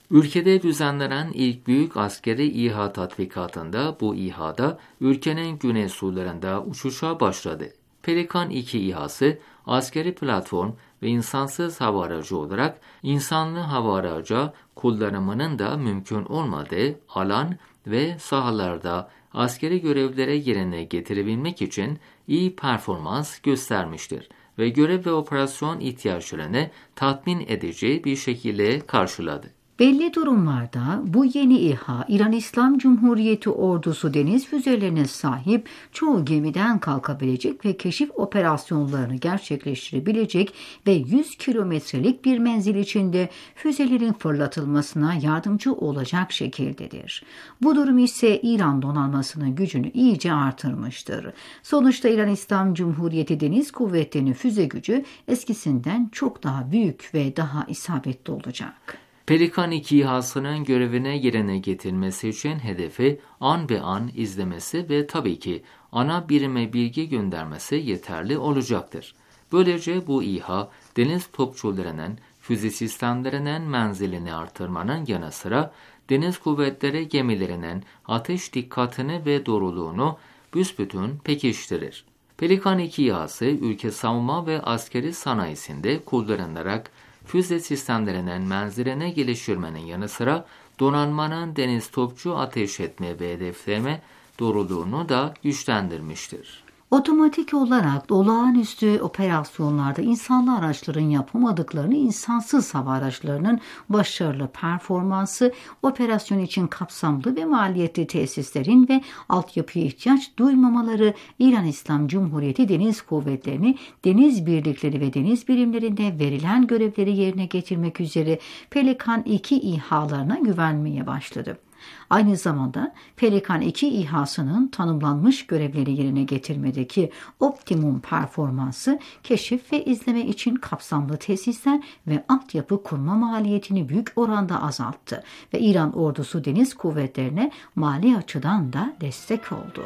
Ülkede düzenlenen ilk büyük askeri İHA tatbikatında bu İHA'da ülkenin güney sularında uçuşa başladı. Pelikan iki İHA'sı askeri platform ve insansız hava aracı olarak insanlı hava aracı kullanımının da mümkün olmadığı alan ve sahalarda askeri görevlere yerine getirebilmek için iyi performans göstermiştir ve görev ve operasyon ihtiyaçlarını tatmin edici bir şekilde karşıladı. Belli durumlarda bu yeni İHA, İran İslam Cumhuriyeti ordusu deniz füzelerine sahip, çoğu gemiden kalkabilecek ve keşif operasyonlarını gerçekleştirebilecek ve yüz kilometrelik bir menzil içinde füzelerin fırlatılmasına yardımcı olacak şekildedir. Bu durum ise İran donanmasının gücünü iyice artırmıştır. Sonuçta İran İslam Cumhuriyeti Deniz Kuvvetleri'nin füze gücü eskisinden çok daha büyük ve daha isabetli olacak. Pelikan iki İHA'sının görevine yerine getirilmesi için hedefi an be an izlemesi ve tabii ki ana birime bilgi göndermesi yeterli olacaktır. Böylece bu İHA, deniz topçularının füze sistemlerinin menzilini artırmanın yanı sıra deniz kuvvetleri gemilerinin ateş dikkatini ve doğruluğunu büsbütün pekiştirir. Pelikan iki İHA'sı ülke savunma ve askeri sanayisinde kullanılarak füze sistemlerinin menziline geliştirmenin yanı sıra donanmanın deniz topçu ateş etme ve hedefleme doğruluğunu da güçlendirmiştir. Otomatik olarak olağanüstü operasyonlarda insanlı araçların yapamadıklarını insansız hava araçlarının başarılı performansı, operasyon için kapsamlı ve maliyetli tesislerin ve altyapıya ihtiyaç duymamaları İran İslam Cumhuriyeti Deniz Kuvvetleri'ni deniz birlikleri ve deniz birimlerinde verilen görevleri yerine getirmek üzere Pelikan iki İHA'larına güvenmeye başladı. Aynı zamanda Pelikan iki İHA'sının tanımlanmış görevleri yerine getirmedeki optimum performansı, keşif ve izleme için kapsamlı tesisler ve altyapı kurma maliyetini büyük oranda azalttı ve İran ordusu deniz kuvvetlerine mali açıdan da destek oldu.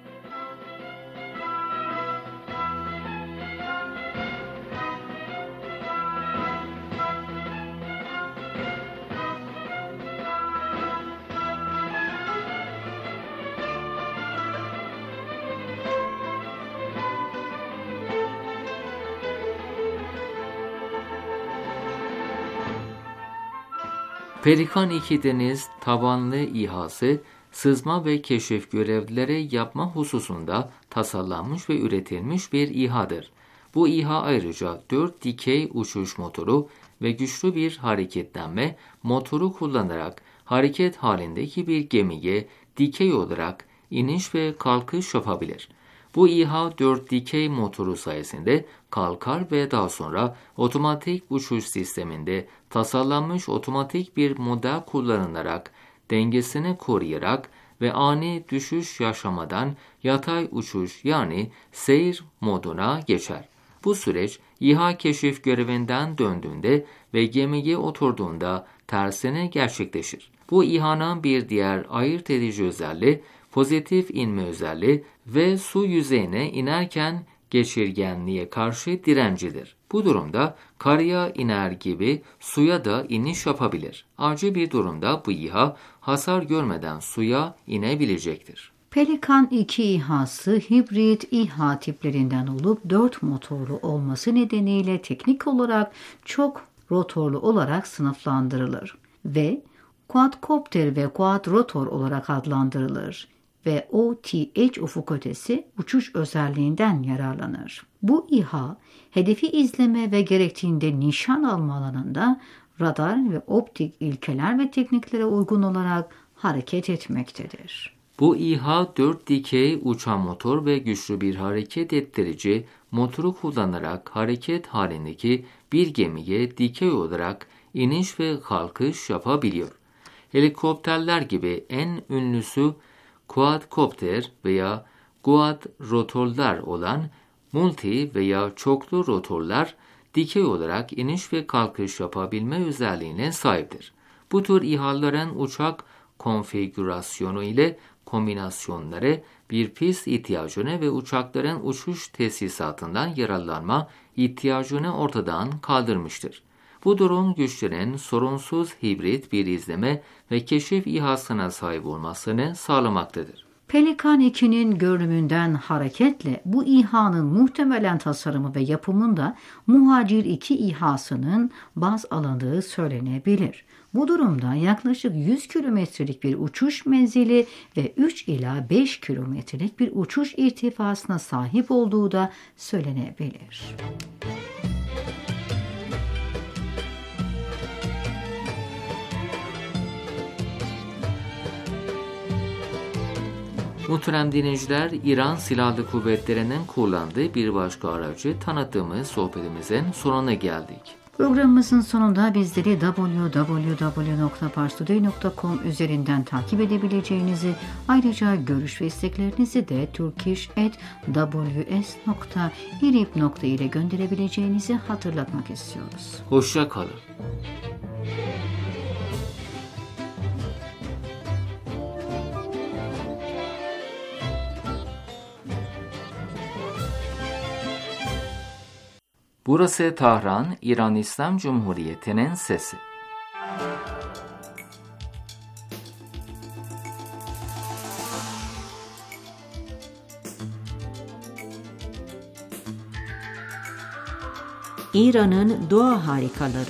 Pelikan iki deniz tabanlı İHA'sı sızma ve keşif görevlileri yapma hususunda tasarlanmış ve üretilmiş bir İHA'dır. Bu İHA ayrıca dört dikey uçuş motoru ve güçlü bir hareketlenme motoru kullanarak hareket halindeki bir gemiye dikey olarak iniş ve kalkış yapabilir. Bu İHA dört dikey motoru sayesinde kalkar ve daha sonra otomatik uçuş sisteminde tasarlanmış otomatik bir model kullanılarak dengesini koruyarak ve ani düşüş yaşamadan yatay uçuş yani seyir moduna geçer. Bu süreç İHA keşif görevinden döndüğünde ve gemiye oturduğunda tersine gerçekleşir. Bu İHA'nın bir diğer ayırt edici özelliği pozitif inme özelliği ve su yüzeyine inerken geçirgenliğe karşı direncidir. Bu durumda karaya iner gibi suya da iniş yapabilir. Acil bir durumda bu İHA hasar görmeden suya inebilecektir. Pelikan iki İHA'sı hibrit İHA tiplerinden olup dört motorlu olması nedeniyle teknik olarak çok rotorlu olarak sınıflandırılır ve quadcopter ve quadrotor olarak adlandırılır ve O T H ufuk ötesi uçuş özelliğinden yararlanır. Bu İHA, hedefi izleme ve gerektiğinde nişan alma alanında radar ve optik ilkeler ve tekniklere uygun olarak hareket etmektedir. Bu İHA dört dikey uçan motor ve güçlü bir hareket ettirici motoru kullanarak hareket halindeki bir gemiye dikey olarak iniş ve kalkış yapabiliyor. Helikopterler gibi en ünlüsü quadcopter veya quadrotorlar olan multi veya çoklu rotorlar dikey olarak iniş ve kalkış yapabilme özelliğine sahiptir. Bu tür İHA'ların uçak konfigürasyonu ile kombinasyonları bir pist ihtiyacını ve uçakların uçuş tesisatından yararlanma ihtiyacını ortadan kaldırmıştır. Bu durum güçlerin sorunsuz hibrit bir izleme ve keşif İHA'sına sahip olmasını sağlamaktadır. Pelikan iki'nin görünümünden hareketle bu İHA'nın muhtemelen tasarımı ve yapımında Muhacir iki İHA'sının baz alındığı söylenebilir. Bu durumda yaklaşık yüz kilometrelik bir uçuş menzili ve üç ila beş kilometrelik bir uçuş irtifasına sahip olduğu da söylenebilir. Muhterem dinleyiciler, İran Silahlı Kuvvetleri'nin kullandığı bir başka aracı tanıttığımız sohbetimizin sonuna geldik. Programımızın sonunda bizleri double-u double-u double-u nokta parstoday nokta com üzerinden takip edebileceğinizi, ayrıca görüş ve isteklerinizi de turkish at w s nokta irib nokta ile gönderebileceğinizi hatırlatmak istiyoruz. Hoşça kalın. Burası Tahran, İran İslam Cumhuriyeti'nin sesi. İran'ın doğa harikaları.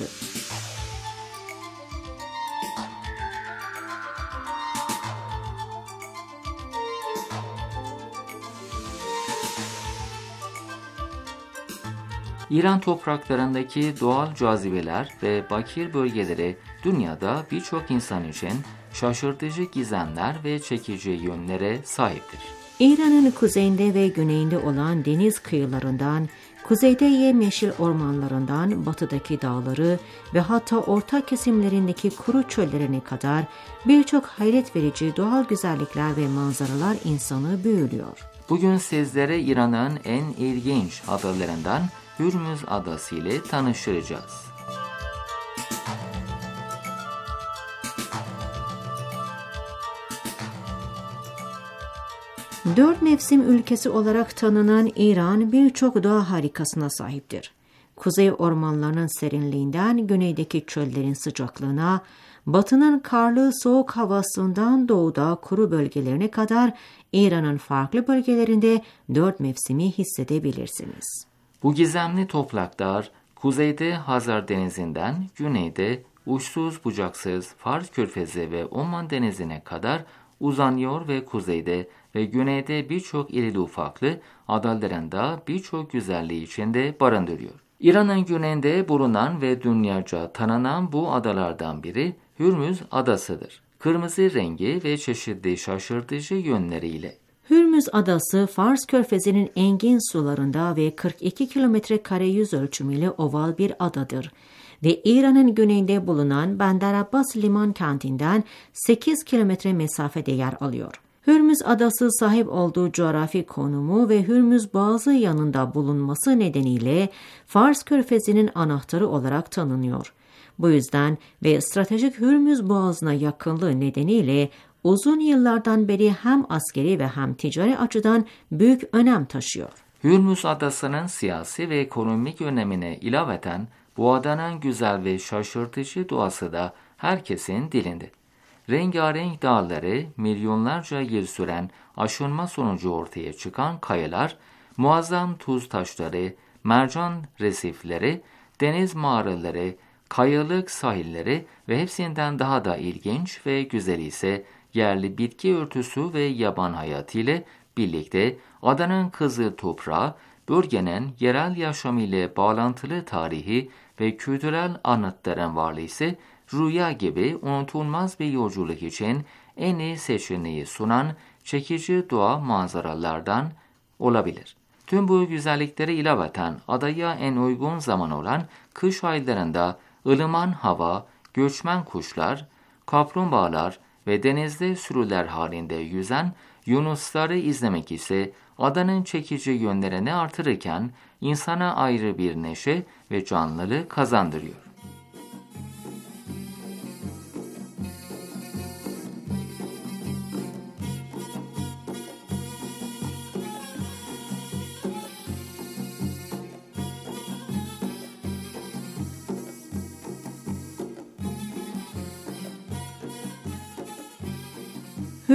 İran topraklarındaki doğal cazibeler ve bakir bölgeleri dünyada birçok insan için şaşırtıcı gizemler ve çekici yönlere sahiptir. İran'ın kuzeyinde ve güneyinde olan deniz kıyılarından, kuzeyde yemyeşil ormanlarından batıdaki dağları ve hatta orta kesimlerindeki kuru çöllerine kadar birçok hayret verici doğal güzellikler ve manzaralar insanı büyülüyor. Bugün sizlere İran'ın en ilginç adalarından Hürmüz Adası ile tanıştıracağız. Dört mevsim ülkesi olarak tanınan İran birçok doğa harikasına sahiptir. Kuzey ormanlarının serinliğinden güneydeki çöllerin sıcaklığına, batının karlı soğuk havasından doğuda kuru bölgelerine kadar İran'ın farklı bölgelerinde dört mevsimi hissedebilirsiniz. Bu gizemli topraklar kuzeyde Hazar Denizi'nden güneyde uçsuz bucaksız Fars Körfezi ve Oman Denizi'ne kadar uzanıyor ve kuzeyde ve güneyde birçok irili ufaklı adalarında birçok güzelliği içinde barındırıyor. İran'ın güneyinde bulunan ve dünyaca tanınan bu adalardan biri Hürmüz Adası'dır. Kırmızı rengi ve çeşitli şaşırtıcı yönleriyle. Hürmüz Adası, Fars Körfezi'nin engin sularında ve kırk iki kilometre kare yüz ölçümüyle oval bir adadır ve İran'ın güneyinde bulunan Bandar Abbas liman kentinden sekiz kilometre mesafede yer alıyor. Hürmüz Adası sahip olduğu coğrafi konumu ve Hürmüz Boğazı yanında bulunması nedeniyle Fars Körfezi'nin anahtarı olarak tanınıyor. Bu yüzden ve stratejik Hürmüz Boğazı'na yakınlığı nedeniyle uzun yıllardan beri hem askeri ve hem ticari açıdan büyük önem taşıyor. Hürmüz Adası'nın siyasi ve ekonomik önemine ilaveten bu adanın güzel ve şaşırtıcı doğası da herkesin dilinde. Rengarenk dağları, milyonlarca yıl süren aşınma sonucu ortaya çıkan kayalar, muazzam tuz taşları, mercan resifleri, deniz mağaraları, kayalık sahilleri ve hepsinden daha da ilginç ve güzel ise yerli bitki örtüsü ve yaban hayatı ile birlikte adanın kızıl toprağı, bölgenin yerel yaşamı ile bağlantılı tarihi ve kültürel anıtların varlığı ise rüya gibi unutulmaz bir yolculuk için en iyi seçeneği sunan çekici doğa manzaralardan olabilir. Tüm bu güzellikleri ilaveten adaya en uygun zaman olan kış aylarında ılıman hava, göçmen kuşlar, kaplumbağalar ve denizde sürüler halinde yüzen yunusları izlemek ise adanın çekici yönlerini artırırken insana ayrı bir neşe ve canlılık kazandırıyor.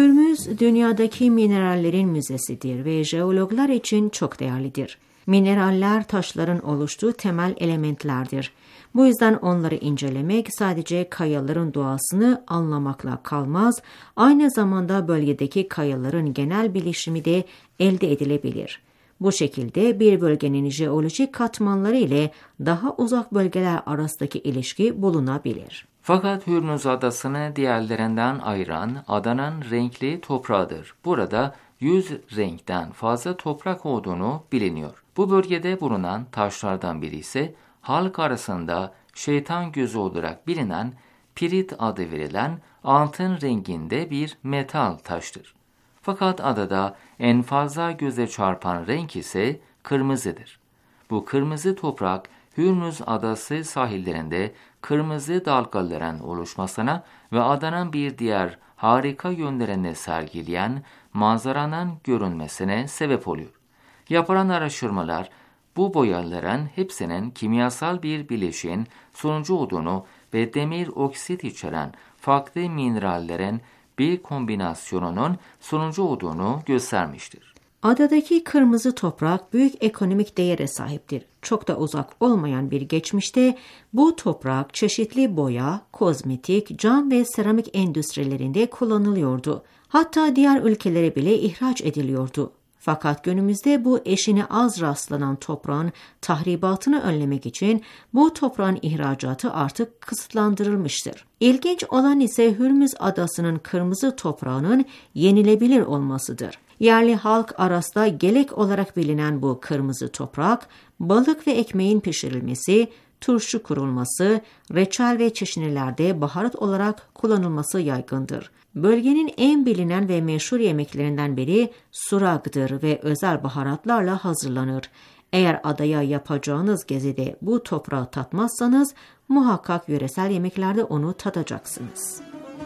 Hürmüz, dünyadaki minerallerin müzesidir ve jeologlar için çok değerlidir. Mineraller taşların oluştuğu temel elementlerdir. Bu yüzden onları incelemek sadece kayaların doğasını anlamakla kalmaz, aynı zamanda bölgedeki kayaların genel bilişimi de elde edilebilir. Bu şekilde bir bölgenin jeolojik katmanları ile daha uzak bölgeler arasındaki ilişki bulunabilir. Fakat Hürmüz Adası'nı diğerlerinden ayıran adanın renkli toprağıdır. Burada yüz renkten fazla toprak olduğunu biliniyor. Bu bölgede bulunan taşlardan biri ise halk arasında şeytan gözü olarak bilinen pirit adı verilen altın renginde bir metal taştır. Fakat adada en fazla göze çarpan renk ise kırmızıdır. Bu kırmızı toprak Hürmüz Adası sahillerinde kırmızı dalgaların oluşmasına ve adanın bir diğer harika yönlerini sergileyen manzaranın görünmesine sebep oluyor. Yapılan araştırmalar bu boyaların hepsinin kimyasal bir bileşiğin sonucu olduğunu ve demir oksit içeren farklı minerallerin bir kombinasyonunun sonucu olduğunu göstermiştir. Adadaki kırmızı toprak büyük ekonomik değere sahiptir. Çok da uzak olmayan bir geçmişte bu toprak çeşitli boya, kozmetik, cam ve seramik endüstrilerinde kullanılıyordu. Hatta diğer ülkelere bile ihraç ediliyordu. Fakat günümüzde bu eşine az rastlanan toprağın tahribatını önlemek için bu toprağın ihracatı artık kısıtlandırılmıştır. İlginç olan ise Hürmüz Adası'nın kırmızı toprağının yenilebilir olmasıdır. Yerli halk arasında gelek olarak bilinen bu kırmızı toprak, balık ve ekmeğin pişirilmesi, turşu kurulması, reçel ve çeşnilerde baharat olarak kullanılması yaygındır. Bölgenin en bilinen ve meşhur yemeklerinden biri suragdır ve özel baharatlarla hazırlanır. Eğer adaya yapacağınız gezide bu toprağı tatmazsanız muhakkak yöresel yemeklerde onu tadacaksınız.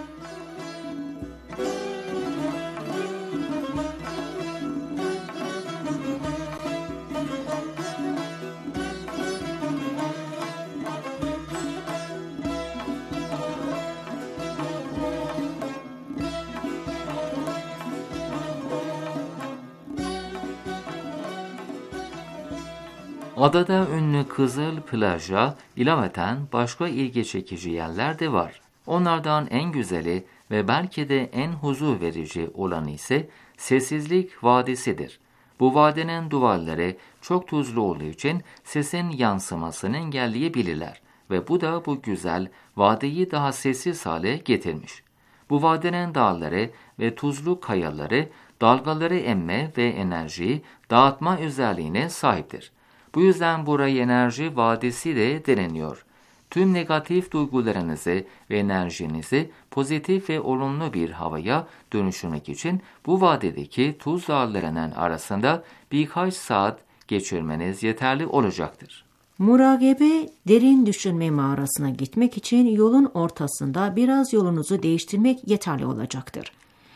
Adada ünlü Kızıl Plaj'a ilaveten başka ilgi çekici yerler de var. Onlardan en güzeli ve belki de en huzur verici olanı ise Sessizlik Vadisi'dir. Bu vadinin duvarları çok tuzlu olduğu için sesin yansımasını engelleyebilirler ve bu da bu güzel vadiyi daha sessiz hale getirmiş. Bu vadinin dağları ve tuzlu kayaları dalgaları emme ve enerjiyi dağıtma özelliğine sahiptir. Bu yüzden burayı enerji vadisi de deniliyor. Tüm negatif duygularınızı ve enerjinizi pozitif ve olumlu bir havaya dönüştürmek için bu vadideki tuz dağlarının arasında birkaç saat geçirmeniz yeterli olacaktır. Muragebe, derin düşünme mağarasına gitmek için yolun ortasında biraz yolunuzu değiştirmek yeterli olacaktır.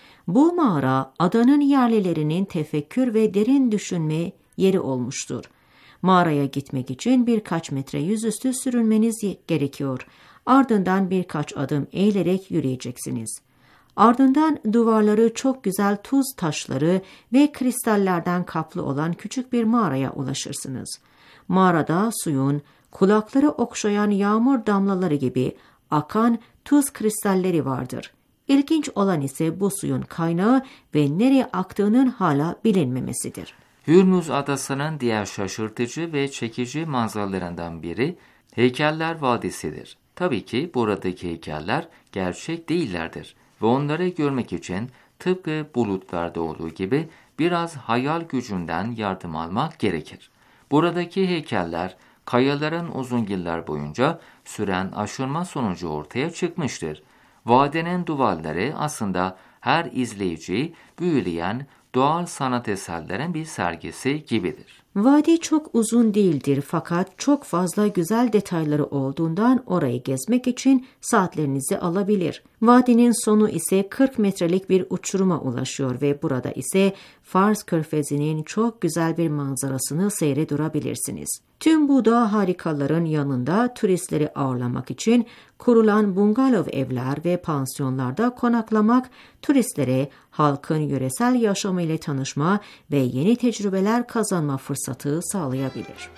Bu mağara adanın yerlilerinin tefekkür ve derin düşünme yeri olmuştur. Mağaraya gitmek için birkaç metre yüzüstü sürünmeniz gerekiyor. Ardından birkaç adım eğilerek yürüyeceksiniz. Ardından duvarları çok güzel tuz taşları ve kristallerden kaplı olan küçük bir mağaraya ulaşırsınız. Mağarada suyun kulakları okşayan yağmur damlaları gibi akan tuz kristalleri vardır. İlginç olan ise bu suyun kaynağı ve nereye aktığının hala bilinmemesidir. Hürmüz Adası'nın diğer şaşırtıcı ve çekici manzaralarından biri Heykeller Vadisi'dir. Tabii ki buradaki heykeller gerçek değillerdir ve onları görmek için tıpkı bulutlarda olduğu gibi biraz hayal gücünden yardım almak gerekir. Buradaki heykeller kayaların uzun yıllar boyunca süren aşınma sonucu ortaya çıkmıştır. Vadinin duvarları aslında her izleyiciyi büyüleyen doğal sanat eserlerin bir sergisi gibidir. Vadi çok uzun değildir fakat çok fazla güzel detayları olduğundan orayı gezmek için saatlerinizi alabilir. Vadinin sonu ise kırk metrelik bir uçuruma ulaşıyor ve burada ise Fars Körfezi'nin çok güzel bir manzarasını seyredurabilirsiniz. Tüm bu dağ harikaların yanında turistleri ağırlamak için kurulan bungalov evler ve pansiyonlarda konaklamak turistlere halkın yöresel yaşamıyla tanışma ve yeni tecrübeler kazanma fırsatı sağlayabilir.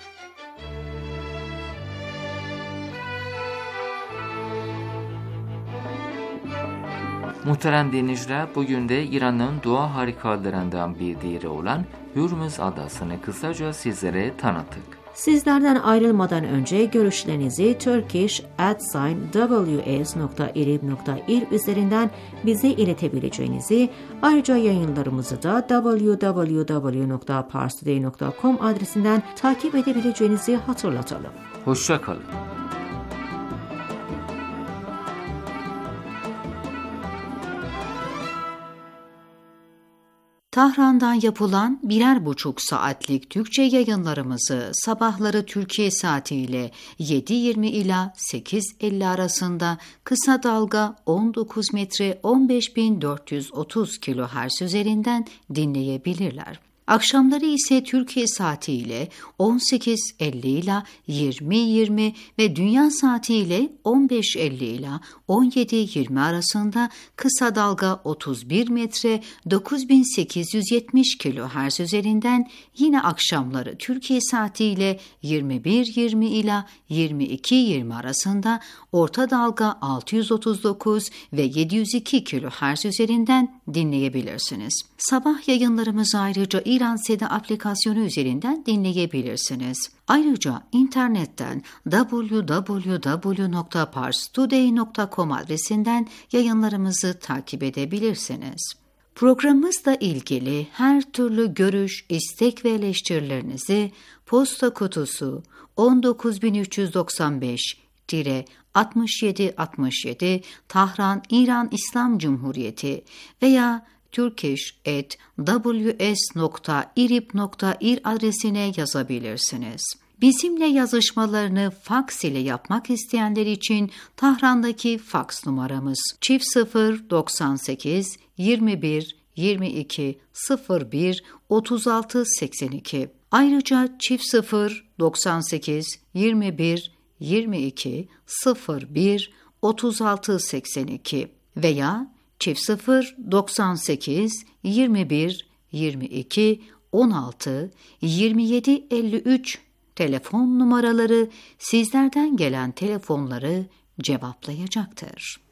Muhterem dinleyiciler, bugün de İran'ın doğa harikalarından bir diğeri olan Hürmüz Adası'nı kısaca sizlere tanıttık. Sizlerden ayrılmadan önce görüşlerinizi turkish at w s nokta irib nokta ir üzerinden bize iletebileceğinizi, ayrıca yayınlarımızı da w w w nokta parstoday nokta com adresinden takip edebileceğinizi hatırlatalım. Hoşça kalın. Tahran'dan yapılan birer buçuk saatlik Türkçe yayınlarımızı sabahları Türkiye saatiyle yedi yirmi ila sekiz elli arasında kısa dalga on dokuz metre on beş bin dört yüz otuz kilohertz üzerinden dinleyebilirler. Akşamları ise Türkiye saatiyle on sekiz elli ila yirmi yirmi ve dünya saatiyle on beş elli ila on yedi yirmi arasında kısa dalga otuz bir metre dokuz bin sekiz yüz yetmiş kilohertz üzerinden yine akşamları Türkiye saatiyle yirmi bir yirmi ila yirmi iki yirmi arasında orta dalga altı yüz otuz dokuz ve yedi yüz iki kilohertz üzerinden dinleyebilirsiniz. Sabah yayınlarımızı ayrıca İran Seda aplikasyonu üzerinden dinleyebilirsiniz. Ayrıca internetten w w w nokta parstoday nokta com adresinden yayınlarımızı takip edebilirsiniz. Programımızla ilgili her türlü görüş, istek ve eleştirilerinizi posta kutusu on dokuz bin üç yüz doksan beş altmış yedi altmış yedi Tahran İran İslam Cumhuriyeti veya turkish at w s nokta irib nokta ir adresine yazabilirsiniz. Bizimle yazışmalarını faks ile yapmak isteyenler için Tahran'daki faks numaramız çift sıfır doksan sekiz yirmi bir yirmi iki sıfır bir otuz altı seksen iki. Ayrıca çift sıfır doksan sekiz yirmi bir yirmi iki sıfır bir otuz altı seksen iki veya çift sıfır doksan sekiz yirmi bir yirmi iki on altı yirmi yedi elli üç telefon numaraları sizlerden gelen telefonları cevaplayacaktır.